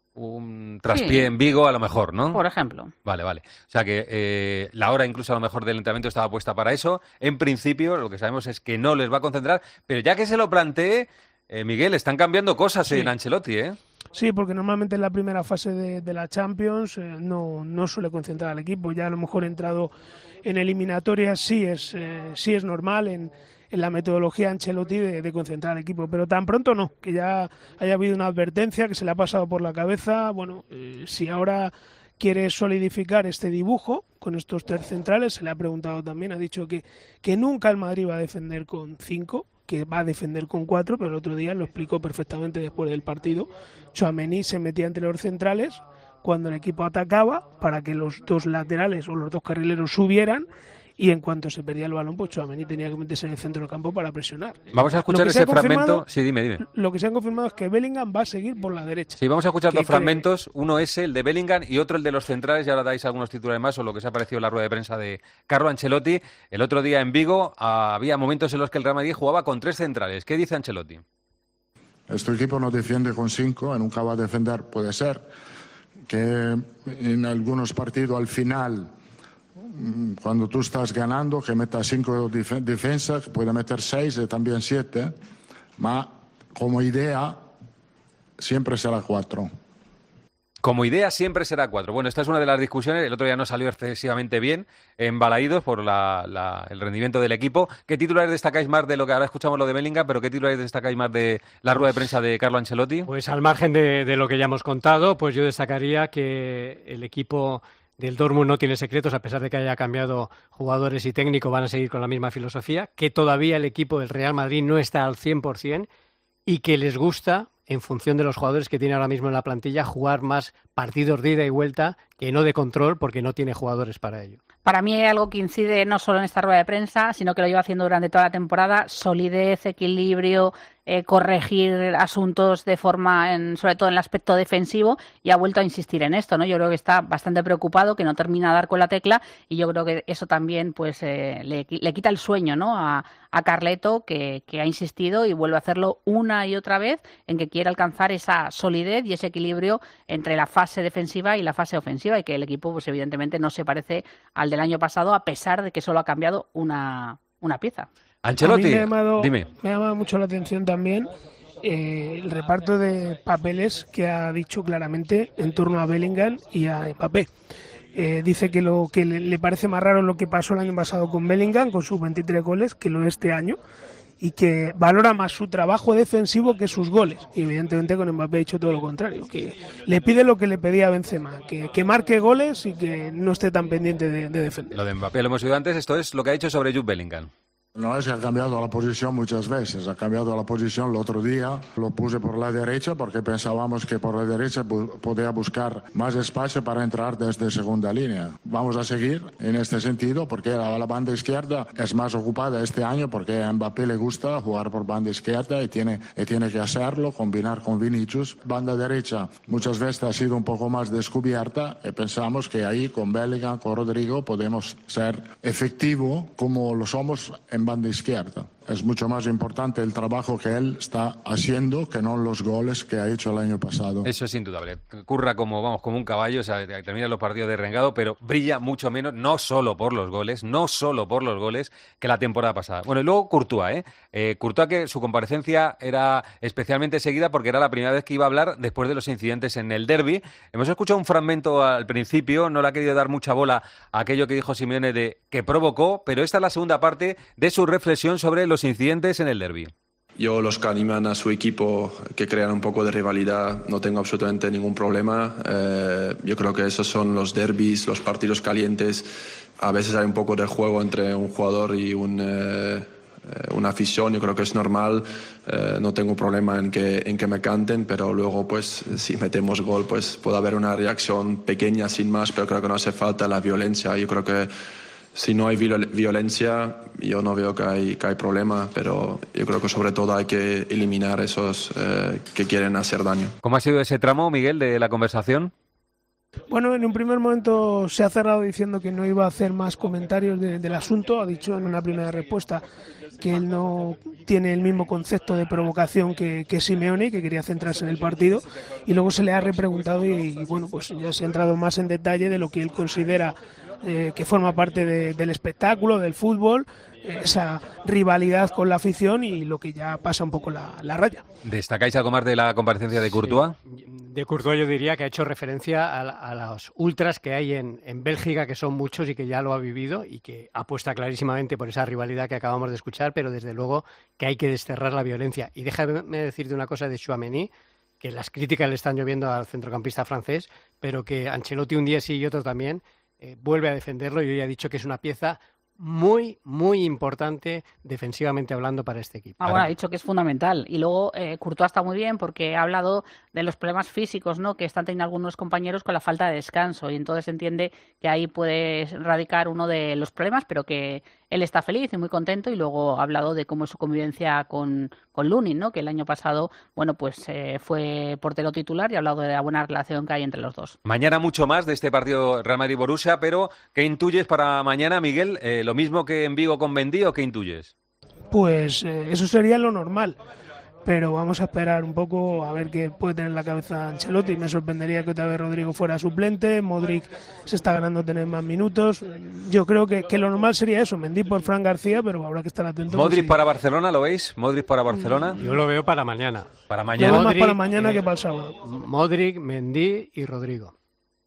un traspié Sí. en Vigo, a lo mejor, ¿no? Por ejemplo. Vale, vale. O sea que eh, la hora incluso a lo mejor del entrenamiento estaba puesta para eso. En principio, lo que sabemos es que no les va a concentrar, pero ya que se lo plantee, eh, Miguel, están cambiando cosas Sí. en Ancelotti, ¿eh? Sí, porque normalmente en la primera fase de, de la Champions eh, no, no suele concentrar al equipo. Ya a lo mejor entrado en eliminatorias sí es, eh, sí es normal en, en la metodología Ancelotti de, de concentrar al equipo, pero tan pronto no, que ya haya habido una advertencia que se le ha pasado por la cabeza. Bueno, eh, si ahora quiere solidificar este dibujo con estos tres centrales, se le ha preguntado también, ha dicho que, que nunca el Madrid va a defender con cinco, que va a defender con cuatro, pero el otro día lo explicó perfectamente después del partido. Tchouaméni se metía entre los centrales cuando el equipo atacaba para que los dos laterales o los dos carrileros subieran, y en cuanto se perdía el balón, pues Tchouaméni tenía que meterse en el centro del campo para presionar. Vamos a Lo escuchar que se ese ha confirmado- fragmento. Sí, dime, dime. Lo que se han confirmado es que Bellingham va a seguir por la derecha. Sí, vamos a escuchar Que dos cree- fragmentos. Uno es el de Bellingham y otro el de los centrales. Y ahora dais algunos titulares más o lo que se ha parecido en la rueda de prensa de Carlo Ancelotti. El otro día en Vigo ah, había momentos en los que el Real Madrid jugaba con tres centrales. ¿Qué dice Ancelotti? Este equipo no defiende con cinco, nunca va a defender, puede ser que en algunos partidos al final, mm, cuando tú estás ganando, que metas cinco dif- defensas, puede meter seis y también siete, ma como idea siempre será cuatro. Como idea siempre será cuatro. Bueno, esta es una de las discusiones. El otro día no salió excesivamente bien en Balaídos por la- la- el rendimiento del equipo. ¿Qué titulares destacáis más de lo que ahora escuchamos lo de Bellingham, pero qué titulares destacáis más de la rueda de prensa de Carlo Ancelotti? Pues al margen de, de lo que ya hemos contado, pues yo destacaría que el equipo del Dortmund no tiene secretos, a pesar de que haya cambiado jugadores y técnico, van a seguir con la misma filosofía, que todavía el equipo del Real Madrid no está al cien por cien y que les gusta en función de los jugadores que tiene ahora mismo en la plantilla, jugar más partidos de ida y vuelta que no de control, porque no tiene jugadores para ello. Para mí hay algo que incide no solo en esta rueda de prensa, sino que lo lleva haciendo durante toda la temporada: solidez, equilibrio, eh, corregir asuntos de forma, en, sobre todo en el aspecto defensivo, y ha vuelto a insistir en esto, ¿no? Yo creo que está bastante preocupado, que no termina de dar con la tecla, y yo creo que eso también pues eh, le, le quita el sueño, ¿no?, a, a Carleto, que, que ha insistido y vuelve a hacerlo una y otra vez en que quiere alcanzar esa solidez y ese equilibrio entre la fase defensiva y la fase ofensiva, y que el equipo pues evidentemente no se parece al del año pasado, a pesar de que solo ha cambiado una, una pieza. Ancelotti, a mí me ha llamado, dime. Me ha llamado mucho la atención también eh, el reparto de papeles que ha dicho claramente en torno a Bellingham y a Mbappé. Eh, dice que lo que le, le parece más raro lo que pasó el año pasado con Bellingham, con sus veintitrés goles, que lo de este año, y que valora más su trabajo defensivo que sus goles. Y evidentemente con Mbappé ha hecho todo lo contrario, que le pide lo que le pedía a Benzema, que, que marque goles y que no esté tan pendiente de, de defender. Lo de Mbappé lo hemos oído antes, esto es lo que ha dicho sobre Jude Bellingham. No es que ha cambiado la posición muchas veces, ha cambiado la posición el otro día, lo puse por la derecha porque pensábamos que por la derecha bu- podía buscar más espacio para entrar desde segunda línea. Vamos a seguir en este sentido porque la, la banda izquierda es más ocupada este año porque a Mbappé le gusta jugar por banda izquierda y tiene, y tiene que hacerlo, combinar con Vinicius. Banda derecha muchas veces ha sido un poco más descubierta y pensamos que ahí con Bellingham, con Rodrigo podemos ser efectivos como lo somos en banda izquierda. Es mucho más importante el trabajo que él está haciendo que no los goles que ha hecho el año pasado. Eso es indudable. Curra como, vamos, como un caballo, o sea, termina los partidos de rengado, pero brilla mucho menos, no solo por los goles, no solo por los goles, que la temporada pasada. Bueno, y luego Courtois, ¿eh? eh Courtois, que su comparecencia era especialmente seguida porque era la primera vez que iba a hablar después de los incidentes en el derbi. Hemos escuchado un fragmento al principio, no le ha querido dar mucha bola a aquello que dijo Simeone de que provocó, pero esta es la segunda parte de su reflexión sobre los incidentes en el derbi. Yo los que animan a su equipo, que crean un poco de rivalidad, no tengo absolutamente ningún problema. Eh, yo creo que esos son los derbis, los partidos calientes. A veces hay un poco de juego entre un jugador y un, eh, una afición. Yo creo que es normal. Eh, no tengo problema en que, en que me canten, pero luego, pues, si metemos gol, pues puede haber una reacción pequeña, sin más, pero creo que no hace falta la violencia. Yo creo que si no hay violencia, yo no veo que hay, que hay problema, pero yo creo que sobre todo hay que eliminar esos eh, que quieren hacer daño. ¿Cómo ha sido ese tramo, Miguel, de la conversación? Bueno, en un primer momento se ha cerrado diciendo que no iba a hacer más comentarios de, del asunto. Ha dicho en una primera respuesta que él no tiene el mismo concepto de provocación que, que Simeone, que quería centrarse en el partido, y luego se le ha repreguntado y, y bueno, pues ya se ha entrado más en detalle de lo que él considera eh, que forma parte de, del espectáculo, del fútbol, eh, esa rivalidad con la afición y lo que ya pasa un poco la, la raya. ¿Destacáis algo más de la comparecencia de Courtois? Sí. De Courtois yo diría que ha hecho referencia a, a los ultras que hay en, en Bélgica, que son muchos y que ya lo ha vivido y que apuesta clarísimamente por esa rivalidad que acabamos de escuchar, pero desde luego que hay que desterrar la violencia. Y déjame decirte una cosa de Tchouaméni, que las críticas le están lloviendo al centrocampista francés, pero que Ancelotti un día sí y otro también eh, vuelve a defenderlo y hoy ha dicho que es una pieza muy, muy importante defensivamente hablando para este equipo. Ah, bueno, ha dicho que es fundamental. Y luego eh, Courtois está muy bien porque ha hablado de los problemas físicos, ¿no?, que están teniendo algunos compañeros con la falta de descanso, y entonces entiende que ahí puede radicar uno de los problemas, pero que él está feliz y muy contento. Y luego ha hablado de cómo es su convivencia con, con Lunin, ¿no?, que el año pasado, bueno, pues eh, fue portero titular, y ha hablado de la buena relación que hay entre los dos. Mañana mucho más de este partido Real Madrid-Borussia, pero ¿qué intuyes para mañana, Miguel? Eh, ¿Lo mismo que en Vigo con Mendy o qué intuyes? Pues eh, eso sería lo normal, pero vamos a esperar un poco a ver qué puede tener en la cabeza Ancelotti. Me sorprendería que otra vez Rodrigo fuera suplente, Modric se está ganando tener más minutos. Yo creo que, que lo normal sería eso, Mendy por Fran García, pero habrá que estar atento. ¿Modric si... para Barcelona, lo veis? ¿Modric para Barcelona? Yo lo veo para mañana. Para mañana. Modric, más Modric, para mañana eh, que para el sábado. Modric, Mendy y Rodrigo.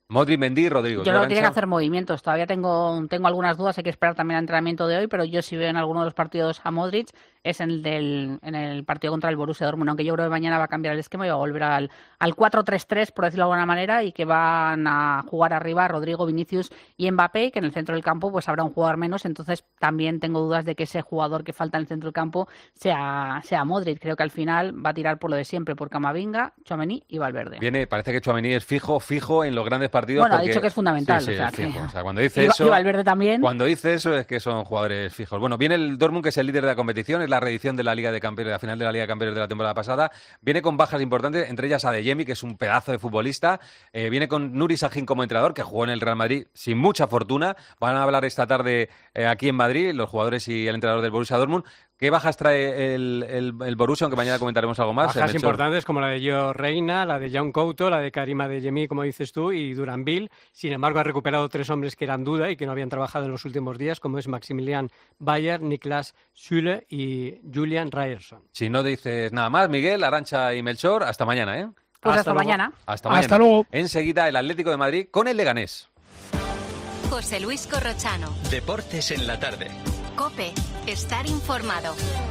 Modric, Mendy, Rodrigo. Yo no tiene que hacer movimientos. Todavía tengo, tengo algunas dudas. Hay que esperar también al entrenamiento de hoy, pero yo si veo en alguno de los partidos a Modric es en el, del, en el partido contra el Borussia Dortmund, aunque yo creo que mañana va a cambiar el esquema y va a volver al, al cuatro tres tres, por decirlo de alguna manera, y que van a jugar arriba Rodrigo, Vinicius y Mbappé, que en el centro del campo pues habrá un jugador menos. Entonces también tengo dudas de que ese jugador que falta en el centro del campo sea, sea Modric. Creo que al final va a tirar por lo de siempre, por Camavinga, Tchouaméni y Valverde. Viene, parece que Tchouaméni es fijo, fijo en los grandes partidos. Bueno, porque... ha dicho que es fundamental. Sí, sí, o sea, fijo. que... O sea, cuando dice y, eso, y Valverde también. Cuando dice eso es que son jugadores fijos. Bueno, viene el Dortmund, que es el líder de la competición, es la reedición de la Liga de Campeones, la final de la Liga de Campeones de la temporada pasada. Viene con bajas importantes, entre ellas Adeyemi, que es un pedazo de futbolista. Eh, viene con Nuri Sahin como entrenador, que jugó en el Real Madrid sin mucha fortuna. Van a hablar esta tarde eh, aquí en Madrid, los jugadores y el entrenador del Borussia Dortmund. ¿Qué bajas trae el, el, el Borussia? Aunque mañana comentaremos algo más. Bajas importantes como la de Gio Reina, la de Jan Couto, la de Karim Adeyemi, como dices tú, y Duranville. Sin embargo, ha recuperado tres hombres que eran duda y que no habían trabajado en los últimos días, como es Maximilian Bayer, Niklas Süle y Julian Ryerson. Si no dices nada más, Miguel, Arantxa y Melchor, hasta mañana, ¿eh? Pues hasta, hasta mañana. Hasta mañana. Hasta luego. Enseguida el Atlético de Madrid con el Leganés. José Luis Corrochano. Deportes en la tarde. COPE. Estar informado.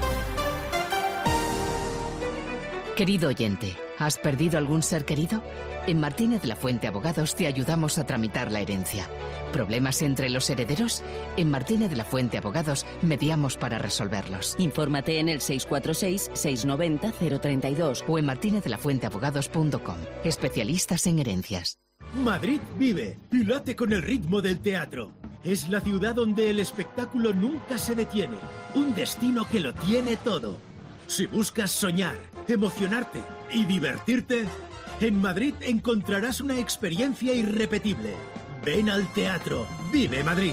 Querido oyente, ¿has perdido algún ser querido? En Martínez de la Fuente Abogados te ayudamos a tramitar la herencia. ¿Problemas entre los herederos? En Martínez de la Fuente Abogados mediamos para resolverlos. Infórmate en el seis cuatro seis, seis nueve cero, cero tres dos o en martinez de la fuente abogados punto com. Especialistas en herencias. Madrid vive y late con el ritmo del teatro. Es la ciudad donde el espectáculo nunca se detiene. Un destino que lo tiene todo. Si buscas soñar, emocionarte y divertirte, en Madrid encontrarás una experiencia irrepetible. Ven al teatro. Vive Madrid.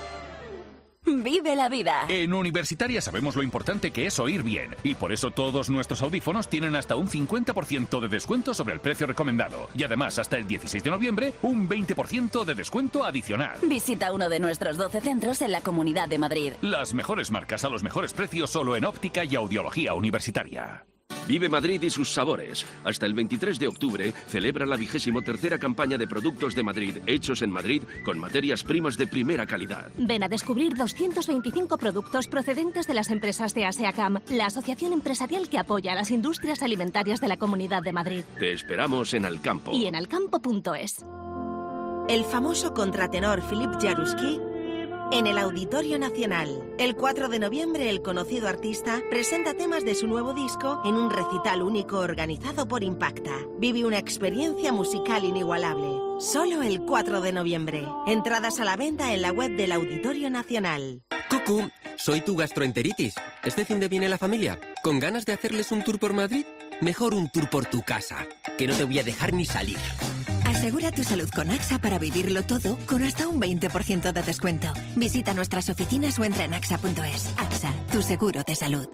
¡Vive la vida! En Universitaria sabemos lo importante que es oír bien y por eso todos nuestros audífonos tienen hasta un cincuenta por ciento de descuento sobre el precio recomendado. Y además, hasta el dieciséis de noviembre, un veinte por ciento de descuento adicional. Visita uno de nuestros doce centros en la Comunidad de Madrid. Las mejores marcas a los mejores precios solo en óptica y audiología universitaria. Vive Madrid y sus sabores. Hasta el veintitrés de octubre celebra la vigésimo tercera campaña de productos de Madrid, hechos en Madrid con materias primas de primera calidad. Ven a descubrir doscientos veinticinco productos procedentes de las empresas de ASEACAM, la asociación empresarial que apoya a las industrias alimentarias de la Comunidad de Madrid. Te esperamos en Alcampo. Y en alcampo punto es. El famoso contratenor Philip Jaruski en el Auditorio Nacional. El cuatro de noviembre, el conocido artista presenta temas de su nuevo disco en un recital único organizado por Impacta. Vive una experiencia musical inigualable. Solo el cuatro de noviembre. Entradas a la venta en la web del Auditorio Nacional. Cucú, soy tu gastroenteritis. ¿Este fin de viene la familia? ¿Con ganas de hacerles un tour por Madrid? Mejor un tour por tu casa, que no te voy a dejar ni salir. Asegura tu salud con AXA para vivirlo todo con hasta un veinte por ciento de descuento. Visita nuestras oficinas o entra en axa punto es. AXA, tu seguro de salud.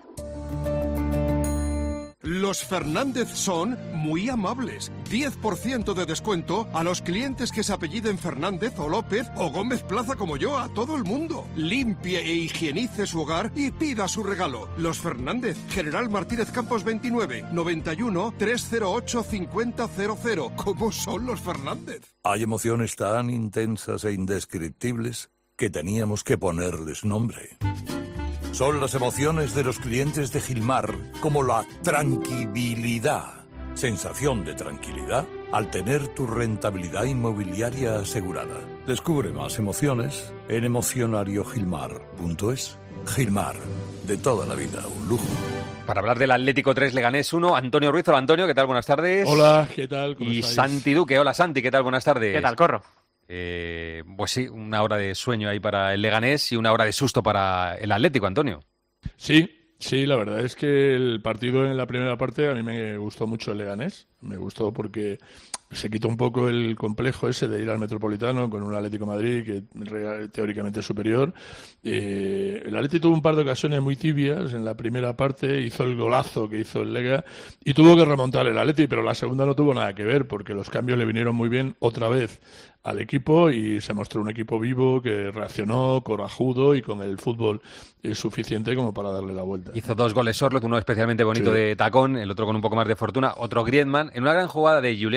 Los Fernández son muy amables. diez por ciento de descuento a los clientes que se apelliden Fernández o López o Gómez Plaza como yo, a todo el mundo. Limpie e higienice su hogar y pida su regalo. Los Fernández, General Martínez Campos veintinueve, noventa y uno, trescientos ocho, cincuenta cero cero. ¿Cómo son los Fernández? Hay emociones tan intensas e indescriptibles que teníamos que ponerles nombre. Son las emociones de los clientes de Gilmar, como la tranquilidad. Sensación de tranquilidad al tener tu rentabilidad inmobiliaria asegurada. Descubre más emociones en emocionario gilmar punto es. Gilmar, de toda la vida, un lujo. Para hablar del Atlético tres Leganés uno, Antonio Ruiz. Hola, Antonio, ¿qué tal? Buenas tardes. Hola, ¿qué tal? ¿Cómo y estáis? Santi Duque. Hola, Santi, ¿qué tal? Buenas tardes. ¿Qué tal, Corro? Eh, pues sí, una hora de sueño ahí para el Leganés y una hora de susto para el Atlético, Antonio. Sí, sí, la verdad es que el partido en la primera parte a mí me gustó mucho el Leganés. Me gustó porque se quitó un poco el complejo ese de ir al Metropolitano con un Atlético de Madrid que teóricamente es superior. Eh, el Atlético tuvo un par de ocasiones muy tibias. En la primera parte hizo el golazo que hizo el Lega y tuvo que remontar el Atlético, pero la segunda no tuvo nada que ver porque los cambios le vinieron muy bien otra vez al equipo y se mostró un equipo vivo que reaccionó, corajudo y con el fútbol es suficiente como para darle la vuelta. Hizo dos goles Sorloth, uno especialmente bonito Sí. de tacón, el otro con un poco más de fortuna, otro Griezmann, en una gran jugada de Giuliano Simeone.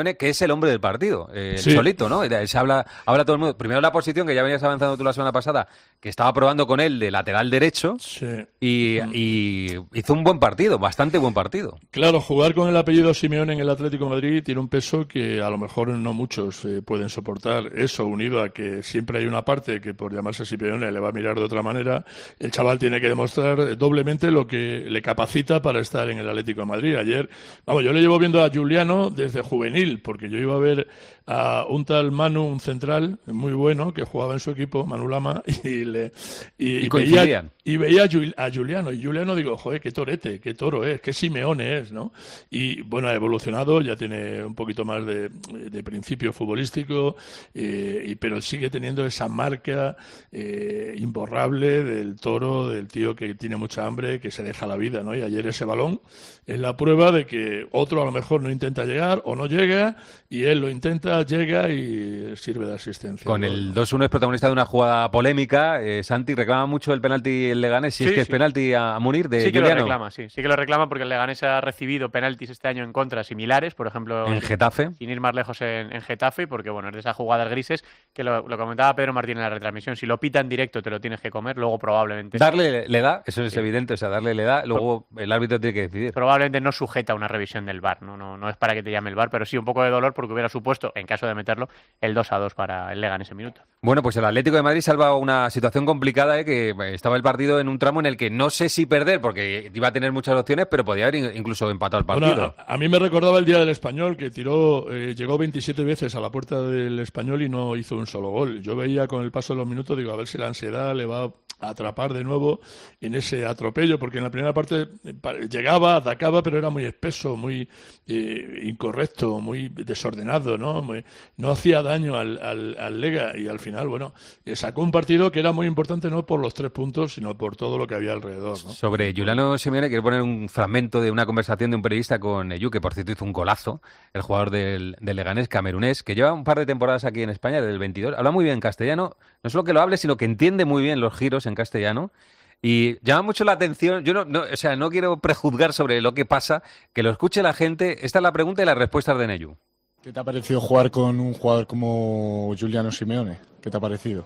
Simeone, que es el hombre del partido, eh, Sí. solito, ¿no? Se habla, habla todo el mundo. Primero la posición, que ya venías avanzando tú la semana pasada, que estaba probando con él de lateral derecho, Sí. y, y hizo un buen partido, bastante buen partido. Claro, jugar con el apellido Simeone en el Atlético de Madrid tiene un peso que a lo mejor no muchos eh, pueden soportar. Eso, unido a que siempre hay una parte que por llamarse Simeone le va a mirar de otra manera, el chaval tiene que demostrar doblemente lo que le capacita para estar en el Atlético de Madrid. Ayer, vamos, yo le llevo viendo a Giuliano desde juvenil, porque yo iba a ver a un tal Manu, un central muy bueno, que jugaba en su equipo, Manu Lama, y le y, Y y coincidían. veía, y veía a, Giul- a Giuliano, y Giuliano digo, joder, qué torete, qué toro es, qué Simeone es, ¿no? Y bueno, ha evolucionado, ya tiene un poquito más de, de principio futbolístico, eh, y, pero sigue teniendo esa marca eh, imborrable del toro, del tío que tiene mucha hambre, que se deja la vida, ¿no? Y ayer ese balón es la prueba de que otro a lo mejor no intenta llegar o no llega, y él lo intenta, llega y sirve de asistencia. Con el dos uno es protagonista de una jugada polémica. Eh, Santi reclama mucho el penalti el Leganés, si Sí, es que es sí. penalti a Munir de Sí que Giuliano. lo reclama, sí. Sí que lo reclama porque el Leganés ha recibido penaltis este año en contra similares, por ejemplo... En Getafe. Sin ir más lejos en, en Getafe, porque bueno, es de esas jugadas grises que lo, lo comentaba Pedro Martín en la retransmisión. Si lo pita en directo te lo tienes que comer, luego probablemente... Darle le da, eso es evidente, o sea, darle le da, luego el árbitro tiene que decidir. Probablemente no sujeta una revisión del V A R, ¿no? No, no es para que te llame el V A R, pero sí un poco de dolor porque hubiera supuesto, en caso de meterlo, el dos a dos para el Leganés ese minuto. Bueno, pues el Atlético de Madrid salva una situación complicada, ¿eh? Que estaba el partido en un tramo en el que no sé si perder, porque iba a tener muchas opciones, pero podía haber in- incluso empatado el partido. Bueno, a, a mí me recordaba el día del Español, que tiró, eh, llegó veintisiete veces a la puerta del Español y no hizo un solo gol. Yo veía con el paso de los minutos, digo, a ver si la ansiedad le va a atrapar de nuevo en ese atropello, porque en la primera parte eh, pa- llegaba, atacaba, pero era muy espeso, muy eh, incorrecto, muy desordenado, ¿no? Muy- no hacía daño al, al, al Lega, y al final, bueno, eh, sacó un partido que era muy importante no por los tres puntos, sino por todo lo que había alrededor, ¿no? Sobre Giuliano Simeone, quiero poner un fragmento de una conversación de un periodista con Eyu, que por cierto hizo un golazo, el jugador del, del Leganés, camerunés, que lleva un par de temporadas aquí en España, desde el veintidós, habla muy bien castellano, no solo que lo hable, sino que entiende muy bien los giros en castellano, y llama mucho la atención, yo no, no, o sea, no quiero prejuzgar sobre lo que pasa, que lo escuche la gente, esta es la pregunta y las respuestas de Neyu. ¿Qué te ha parecido jugar con un jugador como Giuliano Simeone? ¿Qué te ha parecido?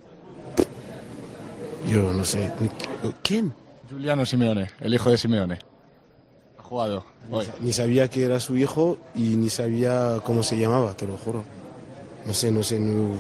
Yo no sé. ¿Quién? Giuliano Simeone, el hijo de Simeone. Ha jugado hoy. Ni sabía que era su hijo y ni sabía cómo se llamaba, te lo juro. No sé, no sé, no,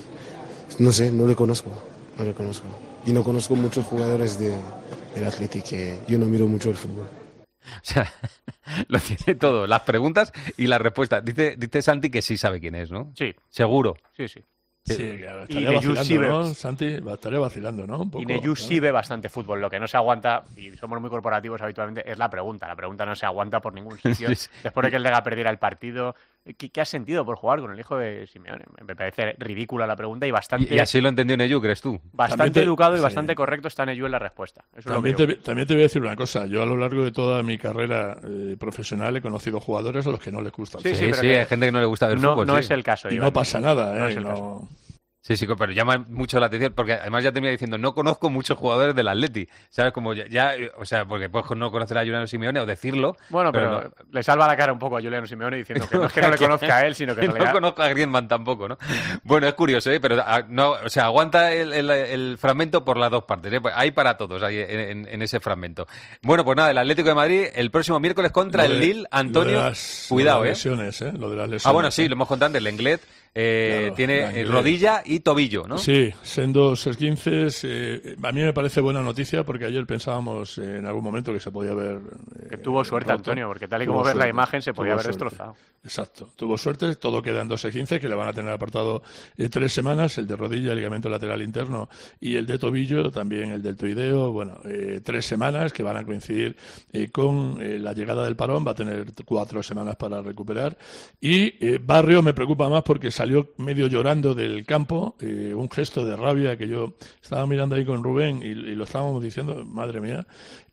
no sé, no le conozco, no le conozco. Y no conozco muchos jugadores de, del Athletic, que yo no miro mucho el fútbol. O sea, lo tiene todo, las preguntas y las respuestas. Dice, dice Santi que sí sabe quién es, ¿no? Sí. Seguro. Sí, sí. Sí, Y claro, Neyu estaría vacilando, sí ve- ¿no? Santi, estaría vacilando, ¿no? Un poco, Y Neyu ¿no? sí ve bastante fútbol. Lo que no se aguanta, y somos muy corporativos habitualmente, es la pregunta. La pregunta no se aguanta por ningún sitio. Sí, sí. Después de que el Lega perdiera el partido, ¿qué, qué has sentido por jugar con el hijo de Simeone? Me parece ridícula la pregunta y bastante, Y, y así lo entendió Neyu, ¿crees tú? bastante También te- educado y sí. bastante correcto está Neyu en la respuesta. Eso También es lo que te, también te voy a decir una cosa. Yo a lo largo de toda mi carrera eh, profesional he conocido jugadores a los que no les gusta el Sí, fútbol. sí, Sí, pero sí, que hay gente que no le gusta ver no, fútbol. no sí. es el caso. Y Iván. no pasa nada, No ¿eh? es el No- caso. Sí, sí, pero llama mucho la atención, porque además ya termina diciendo, no conozco muchos jugadores del Atleti, ¿sabes? Como ya, ya, o sea, porque puedes no conocer a Giuliano Simeone o decirlo. Bueno, pero, no- le salva la cara un poco a Giuliano Simeone diciendo que no es que no le conozca a él, sino que en no realidad... conozco a Griezmann tampoco, ¿no? Bueno, es curioso, ¿eh? Pero ah, no, o sea, aguanta el, el- el fragmento por las dos partes, ¿eh? Pues hay para todos ahí en, en- en ese fragmento. Bueno, pues nada, el Atlético de Madrid el próximo miércoles contra Lo el de- Lille, Antonio, lo de las- cuidado, lo de ¿eh? las lesiones, ¿eh? Lo de las lesiones. Ah, bueno, sí, ¿eh? lo hemos contado antes, el Lenglet eh, Claro, tiene la eh, Lenglet. rodilla y tobillo, ¿no? Sí, sendos esguinces. Eh, a mí me parece buena noticia porque ayer pensábamos eh, en algún momento que se podía haber. eh, Que tuvo suerte, roto. Antonio, porque tal y Tuvo como ves la suerte, imagen se podía tuvo haber suerte. destrozado. Exacto, tuvo suerte, todo queda en dos esguinces que le van a tener apartado eh, tres semanas, el de rodilla, el ligamento lateral interno y el de tobillo, también el deltoideo, bueno, eh, tres semanas que van a coincidir eh, con eh, la llegada del parón, va a tener cuatro semanas para recuperar y eh, Barrio me preocupa más porque salió medio llorando del campo, eh, un gesto de rabia que yo estaba mirando ahí con Rubén y, y lo estábamos diciendo, madre mía,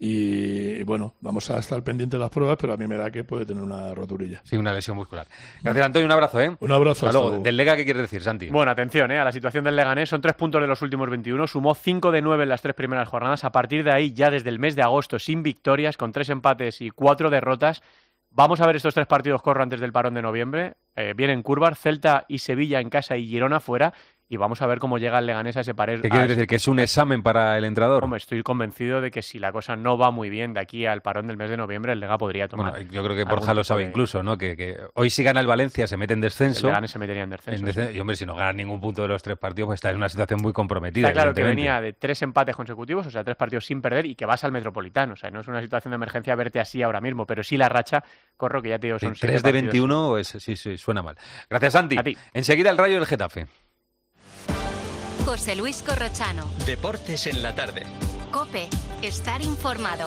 y, y bueno, vamos a estar pendientes de las pruebas, pero a mí me da que puede tener una roturilla. Sí, una lesión muscular. Gracias, Antonio, un abrazo, ¿eh? Un abrazo. Hasta hasta luego. luego. Del Lega, ¿qué quieres decir, Santi? Bueno, atención ¿eh? a la situación del Leganés. Son tres puntos de los últimos veintiuno. Sumó cinco de nueve en las tres primeras jornadas. A partir de ahí, ya desde el mes de agosto, sin victorias, con tres empates y cuatro derrotas. Vamos a ver estos tres partidos corro antes del parón de noviembre. eh, vienen curvas, Celta y Sevilla en casa y Girona fuera. Y vamos a ver cómo llega el Leganés a ese pared. ¿Qué quiere decir? ¿Que es un examen para el entrenador? Hombre, estoy convencido de que si la cosa no va muy bien de aquí al parón del mes de noviembre, el Lega podría tomar. Bueno, yo creo que Borja lo sabe de... incluso, ¿no? Que, que hoy si gana el Valencia se mete en descenso. El Leganés se metería en descenso. En descenso. Sí. Y hombre, si no gana ningún punto de los tres partidos, pues está en una situación muy comprometida. Está claro que venía de tres empates consecutivos, o sea, tres partidos sin perder y que vas al Metropolitano. O sea, no es una situación de emergencia verte así ahora mismo, pero sí la racha, corro que ya te digo, son tres de veintiuno, es, sí, sí, suena mal. Gracias, Santi. A ti. Enseguida el Rayo del Getafe. José Luis Corrochano. Deportes en la tarde. COPE. Estar informado.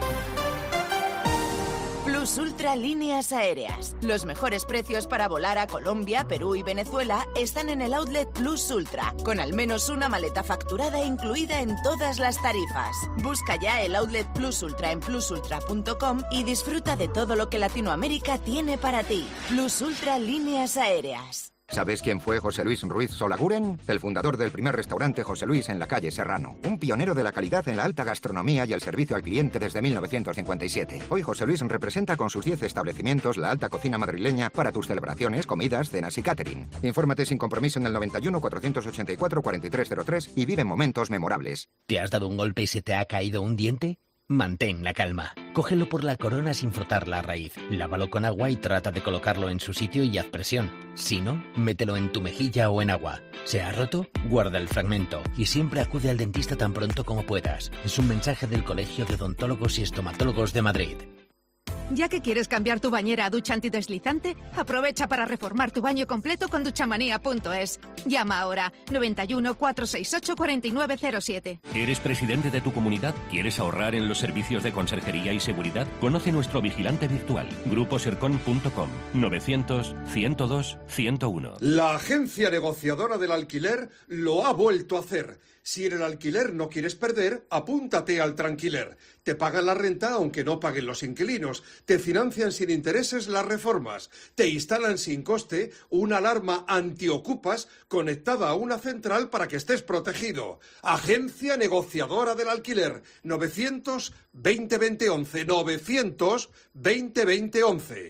Plus Ultra Líneas Aéreas. Los mejores precios para volar a Colombia, Perú y Venezuela están en el outlet Plus Ultra, con al menos una maleta facturada incluida en todas las tarifas. Busca ya el outlet Plus Ultra en plus ultra punto com y disfruta de todo lo que Latinoamérica tiene para ti. Plus Ultra Líneas Aéreas. ¿Sabes quién fue José Luis Ruiz Solaguren? El fundador del primer restaurante José Luis en la calle Serrano. Un pionero de la calidad en la alta gastronomía y el servicio al cliente desde mil novecientos cincuenta y siete. Hoy José Luis representa con sus diez establecimientos la alta cocina madrileña para tus celebraciones, comidas, cenas y catering. Infórmate sin compromiso en el noventa y uno, cuatrocientos ochenta y cuatro, cuarenta y tres cero tres y vive momentos memorables. ¿Te has dado un golpe y se te ha caído un diente? Mantén la calma. Cógelo por la corona sin frotar la raíz. Lávalo con agua y trata de colocarlo en su sitio y haz presión. Si no, mételo en tu mejilla o en agua. ¿Se ha roto? Guarda el fragmento y siempre acude al dentista tan pronto como puedas. Es un mensaje del Colegio de Odontólogos y Estomatólogos de Madrid. Ya que quieres cambiar tu bañera a ducha antideslizante, aprovecha para reformar tu baño completo con duchamanía punto es. Llama ahora noventa y uno, cuatrocientos sesenta y ocho, cuarenta y nueve cero siete. ¿Eres presidente de tu comunidad? ¿Quieres ahorrar en los servicios de conserjería y seguridad? Conoce nuestro vigilante virtual, grupo sercon punto com, novecientos, ciento dos, ciento uno. La agencia negociadora del alquiler lo ha vuelto a hacer. Si en el alquiler no quieres perder, apúntate al Tranquiler. Te pagan la renta aunque no paguen los inquilinos. Te financian sin intereses las reformas. Te instalan sin coste una alarma antiocupas conectada a una central para que estés protegido. Agencia negociadora del alquiler. novecientos, veinte, veinte, once. novecientos, veinte, veinte, once.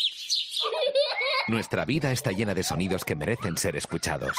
Nuestra vida está llena de sonidos que merecen ser escuchados.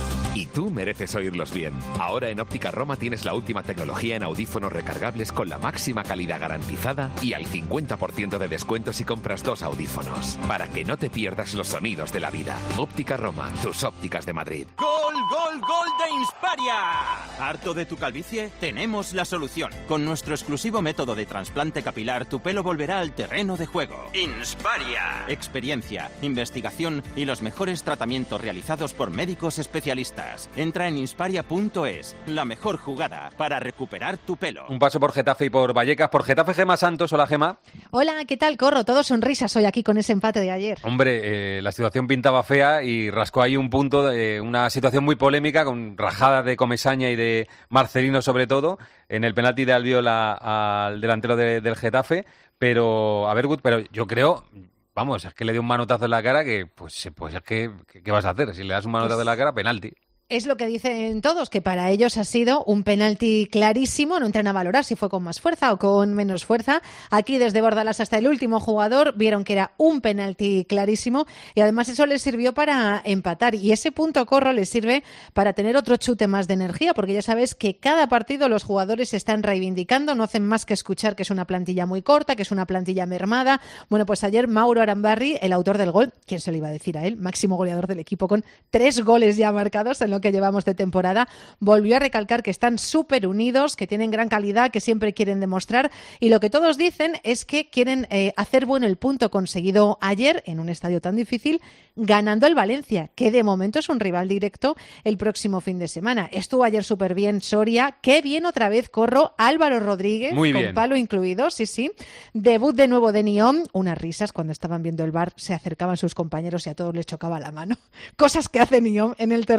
Y tú mereces oírlos bien. Ahora en Óptica Roma tienes la última tecnología en audífonos recargables con la máxima calidad garantizada y al cincuenta por ciento de descuento si compras dos audífonos. Para que no te pierdas los sonidos de la vida. Óptica Roma, tus ópticas de Madrid. ¡Gol, gol, gol de Insparia! ¿Harto de tu calvicie? Tenemos la solución. Con nuestro exclusivo método de trasplante capilar, tu pelo volverá al terreno de juego. Insparia. Experiencia, investigación y los mejores tratamientos realizados por médicos especialistas. Entra en insparia punto es, la mejor jugada para recuperar tu pelo. Un paso por Getafe y por Vallecas. Por Getafe, Gema Santos. Hola, Gema. Hola, ¿qué tal? Corro, todo sonrisas hoy aquí con ese empate de ayer. Hombre, eh, la situación pintaba fea y rascó ahí un punto, de una situación muy polémica con rajadas de Comesaña y de Marcelino sobre todo, en el penalti de Albiol al delantero de, del Getafe. Pero, a ver, Gut, pero yo creo... Vamos, es que le dio un manotazo en la cara que, pues, pues es que, ¿qué vas a hacer? Si le das un manotazo pues... en la cara, penalti. Es lo que dicen todos, que para ellos ha sido un penalti clarísimo. No entran a valorar si fue con más fuerza o con menos fuerza. Aquí desde Bordalás hasta el último jugador vieron que era un penalti clarísimo y además eso les sirvió para empatar. Y ese punto, Corro, les sirve para tener otro chute más de energía, porque ya sabes que cada partido los jugadores se están reivindicando, no hacen más que escuchar que es una plantilla muy corta, que es una plantilla mermada. Bueno, pues ayer Mauro Arambarri, el autor del gol, ¿quién se lo iba a decir a él? Máximo goleador del equipo con tres goles ya marcados en lo que llevamos de temporada, volvió a recalcar que están súper unidos, que tienen gran calidad, que siempre quieren demostrar y lo que todos dicen es que quieren eh, hacer bueno el punto conseguido ayer en un estadio tan difícil, ganando el Valencia, que de momento es un rival directo el próximo fin de semana. Estuvo ayer súper bien Soria, qué bien otra vez Corro, Álvaro Rodríguez, Muy con bien. palo incluido, sí, sí. Debut de nuevo de Niom, unas risas cuando estaban viendo el V A R, se acercaban sus compañeros y a todos les chocaba la mano. Cosas que hace Niom en el terreno de juego.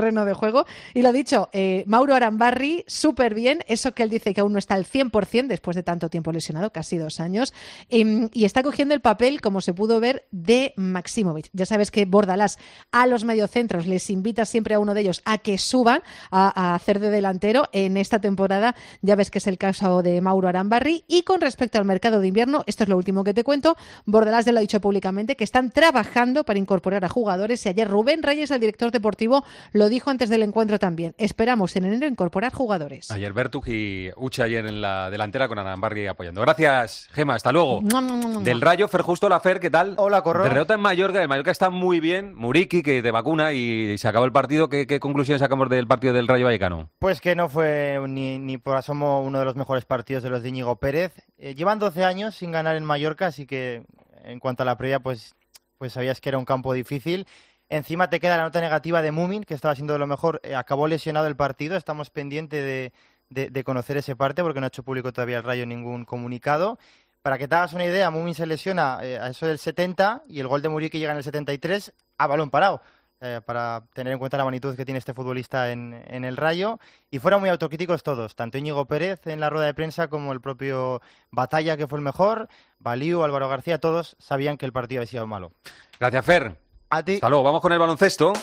juego. Y lo dicho, eh, Mauro Arambarri, súper bien. Eso que él dice que aún no está al cien por ciento después de tanto tiempo lesionado, casi dos años. Eh, y está cogiendo el papel, como se pudo ver, de Maximovic. Ya sabes que Bordalás a los mediocentros les invita siempre a uno de ellos a que suban a, a hacer de delantero. En esta temporada ya ves que es el caso de Mauro Arambarri. Y con respecto al mercado de invierno, esto es lo último que te cuento, Bordalás ya lo ha dicho públicamente, que están trabajando para incorporar a jugadores y ayer Rubén Reyes, el director deportivo, lo dijo antes del encuentro también. Esperamos en enero incorporar jugadores. Ayer Bertug y Uche ayer en la delantera con Arambarri apoyando. Gracias, Gema, hasta luego. No, no, no, no. Del Rayo, Fer Justo, la Fer, ¿qué tal? Hola, Corro. Derrota en Mallorca, el Mallorca está muy bien, Muriqui, que te vacuna y se acabó el partido. ¿Qué, qué conclusiones sacamos del partido del Rayo Vallecano? Pues que no fue ni, ni por asomo uno de los mejores partidos de los de Íñigo Pérez. Eh, llevan doce años sin ganar en Mallorca, así que en cuanto a la previa, pues, pues sabías que era un campo difícil. Encima te queda la nota negativa de Mumin, que estaba siendo de lo mejor. Eh, acabó lesionado el partido, estamos pendientes de, de, de conocer ese parte porque no ha hecho público todavía el Rayo ningún comunicado. Para que te hagas una idea, Mumin se lesiona eh, a eso del setenta y el gol de Muriqui llega en el setenta y tres a balón parado. Eh, para tener en cuenta la magnitud que tiene este futbolista en, en el Rayo. Y fueron muy autocríticos todos, tanto Íñigo Pérez en la rueda de prensa como el propio Batalla, que fue el mejor, Baliu, Álvaro García, todos sabían que el partido había sido malo. Gracias, Fer. A ti. Hasta luego. Vamos con el baloncesto.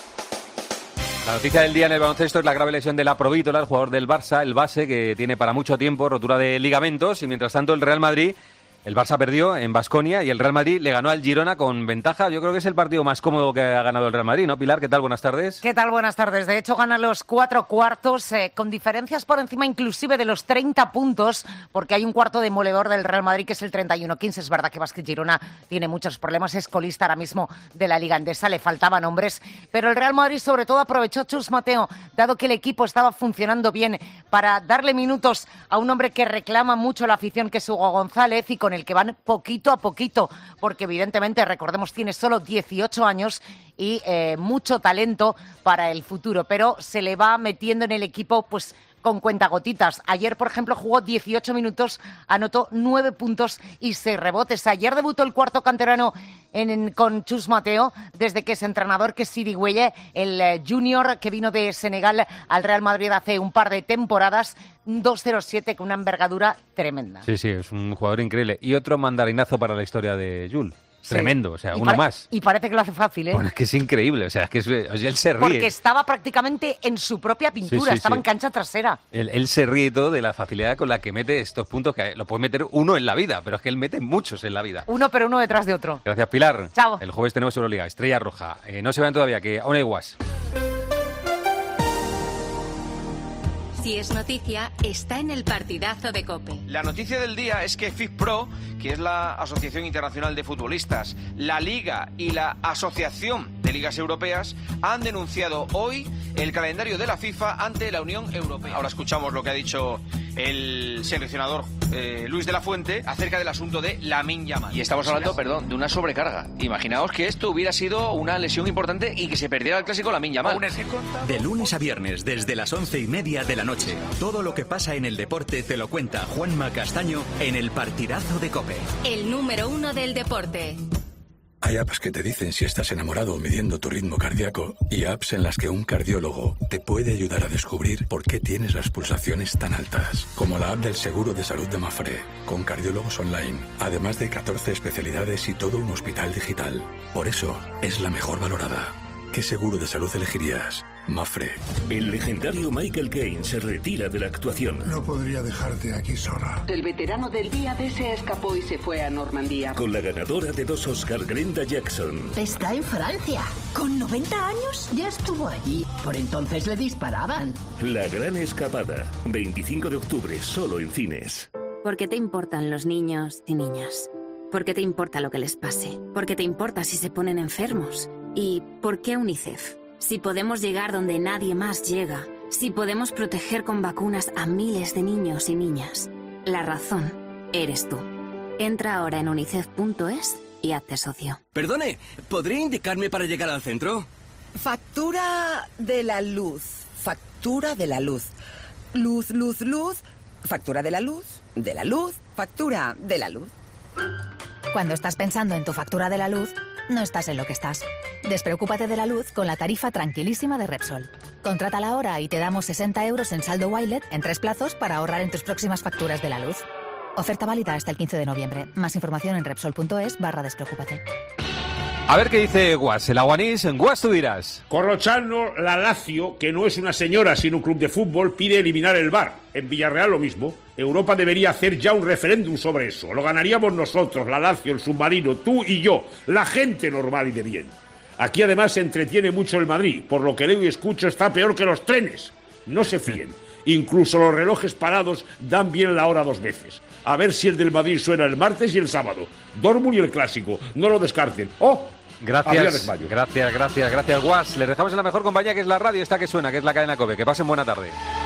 La noticia del día en el baloncesto es la grave lesión de la Provítola, el jugador del Barça, el base, que tiene para mucho tiempo rotura de ligamentos. Y mientras tanto el Real Madrid... El Barça perdió en Baskonia y el Real Madrid le ganó al Girona con ventaja. Yo creo que es el partido más cómodo que ha ganado el Real Madrid, ¿no, Pilar? ¿Qué tal? Buenas tardes. ¿Qué tal? Buenas tardes. De hecho, gana los cuatro cuartos eh, con diferencias por encima inclusive de los treinta puntos, porque hay un cuarto demoledor del Real Madrid que es el treinta y uno quince. Es verdad que Basket Girona tiene muchos problemas, es colista ahora mismo de la Liga Endesa, le faltaban hombres, pero el Real Madrid sobre todo aprovechó Chus Mateo, dado que el equipo estaba funcionando bien, para darle minutos a un hombre que reclama mucho la afición, que es Hugo González, y con el que van poquito a poquito, porque evidentemente, recordemos, tiene solo dieciocho años y eh, mucho talento para el futuro, pero se le va metiendo en el equipo pues con cuentagotitas. Ayer, por ejemplo, jugó dieciocho minutos, anotó nueve puntos y seis rebotes. Ayer debutó el cuarto canterano en, en, con Chus Mateo, desde que es entrenador, que es Sidi Güelle, el eh, junior que vino de Senegal al Real Madrid hace un par de temporadas, dos cero siete con una envergadura tremenda. Sí, sí, es un jugador increíble. Y otro mandarinazo para la historia de Jules. Sí. Tremendo, o sea, y uno más. Y parece que lo hace fácil, ¿eh? Bueno, es que es increíble, o sea, es que es, o sea, él se ríe. Porque estaba prácticamente en su propia pintura, sí, sí, estaba sí. en cancha trasera. Él, él se ríe todo de la facilidad con la que mete estos puntos, que lo puede meter uno en la vida, pero es que él mete muchos en la vida. Uno, pero uno detrás de otro. Gracias, Pilar. Chao. El jueves tenemos Euroliga, Estrella Roja. Eh, no se vean todavía, que aún hay guas. Si es noticia, está en el partidazo de COPE. La noticia del día es que FIFPro, que es la Asociación Internacional de Futbolistas, la Liga y la Asociación de Ligas Europeas han denunciado hoy el calendario de la FIFA ante la Unión Europea. Ahora escuchamos lo que ha dicho el seleccionador eh, Luis de la Fuente acerca del asunto de Lamine Yamal. Y estamos hablando, perdón, de una sobrecarga. Imaginaos que esto hubiera sido una lesión importante y que se perdiera el clásico Lamine Yamal. De lunes a viernes, desde las once y media de la noche, todo lo que pasa en el deporte te lo cuenta Juanma Castaño en el partidazo de COPE. El número uno del deporte. Hay apps que te dicen si estás enamorado o midiendo tu ritmo cardíaco y apps en las que un cardiólogo te puede ayudar a descubrir por qué tienes las pulsaciones tan altas, como la app del Seguro de Salud de Mafre, con cardiólogos online, además de catorce especialidades y todo un hospital digital. Por eso es la mejor valorada. ¿Qué seguro de salud elegirías? Mafre. El legendario Michael Caine se retira de la actuación. No podría dejarte aquí sola. El veterano del día D se escapó y se fue a Normandía. Con la ganadora de dos Oscar, Glenda Jackson. Está en Francia. ¿Con noventa años? Ya estuvo allí. Por entonces le disparaban. La gran escapada. veinticinco de octubre, solo en cines. ¿Por qué te importan los niños y niñas? ¿Por qué te importa lo que les pase? ¿Por qué te importa si se ponen enfermos? ¿Y por qué UNICEF? Si podemos llegar donde nadie más llega, si podemos proteger con vacunas a miles de niños y niñas, la razón eres tú. Entra ahora en unicef punto es y hazte socio. Perdone, ¿podría indicarme para llegar al centro? Factura de la luz. Factura de la luz. Luz, luz, luz. Factura de la luz. De la luz. Factura de la luz. Cuando estás pensando en tu factura de la luz, no estás en lo que estás. Despreocúpate de la luz con la tarifa tranquilísima de Repsol. Contrátala ahora y te damos sesenta euros en saldo Wilet en tres plazos para ahorrar en tus próximas facturas de la luz. Oferta válida hasta el quince de noviembre. Más información en Repsol.es barra despreocúpate. A ver qué dice Guas, el aguanís. En Guas tú dirás. Corrochano, la Lazio, que no es una señora sino un club de fútbol, pide eliminar el V A R. En Villarreal lo mismo. Europa debería hacer ya un referéndum sobre eso. Lo ganaríamos nosotros, la Lazio, el submarino, tú y yo, la gente normal y de bien. Aquí además se entretiene mucho el Madrid. Por lo que leo y escucho está peor que los trenes. No se fíen. Incluso los relojes parados dan bien la hora dos veces. A ver si el del Madrid suena el martes y el sábado. Dortmund y el clásico. No lo descarten. ¡Oh! Gracias, gracias, gracias, gracias, Guas. Les dejamos en la mejor compañía, que es la radio esta que suena, que es la cadena COPE. Que pasen buena tarde.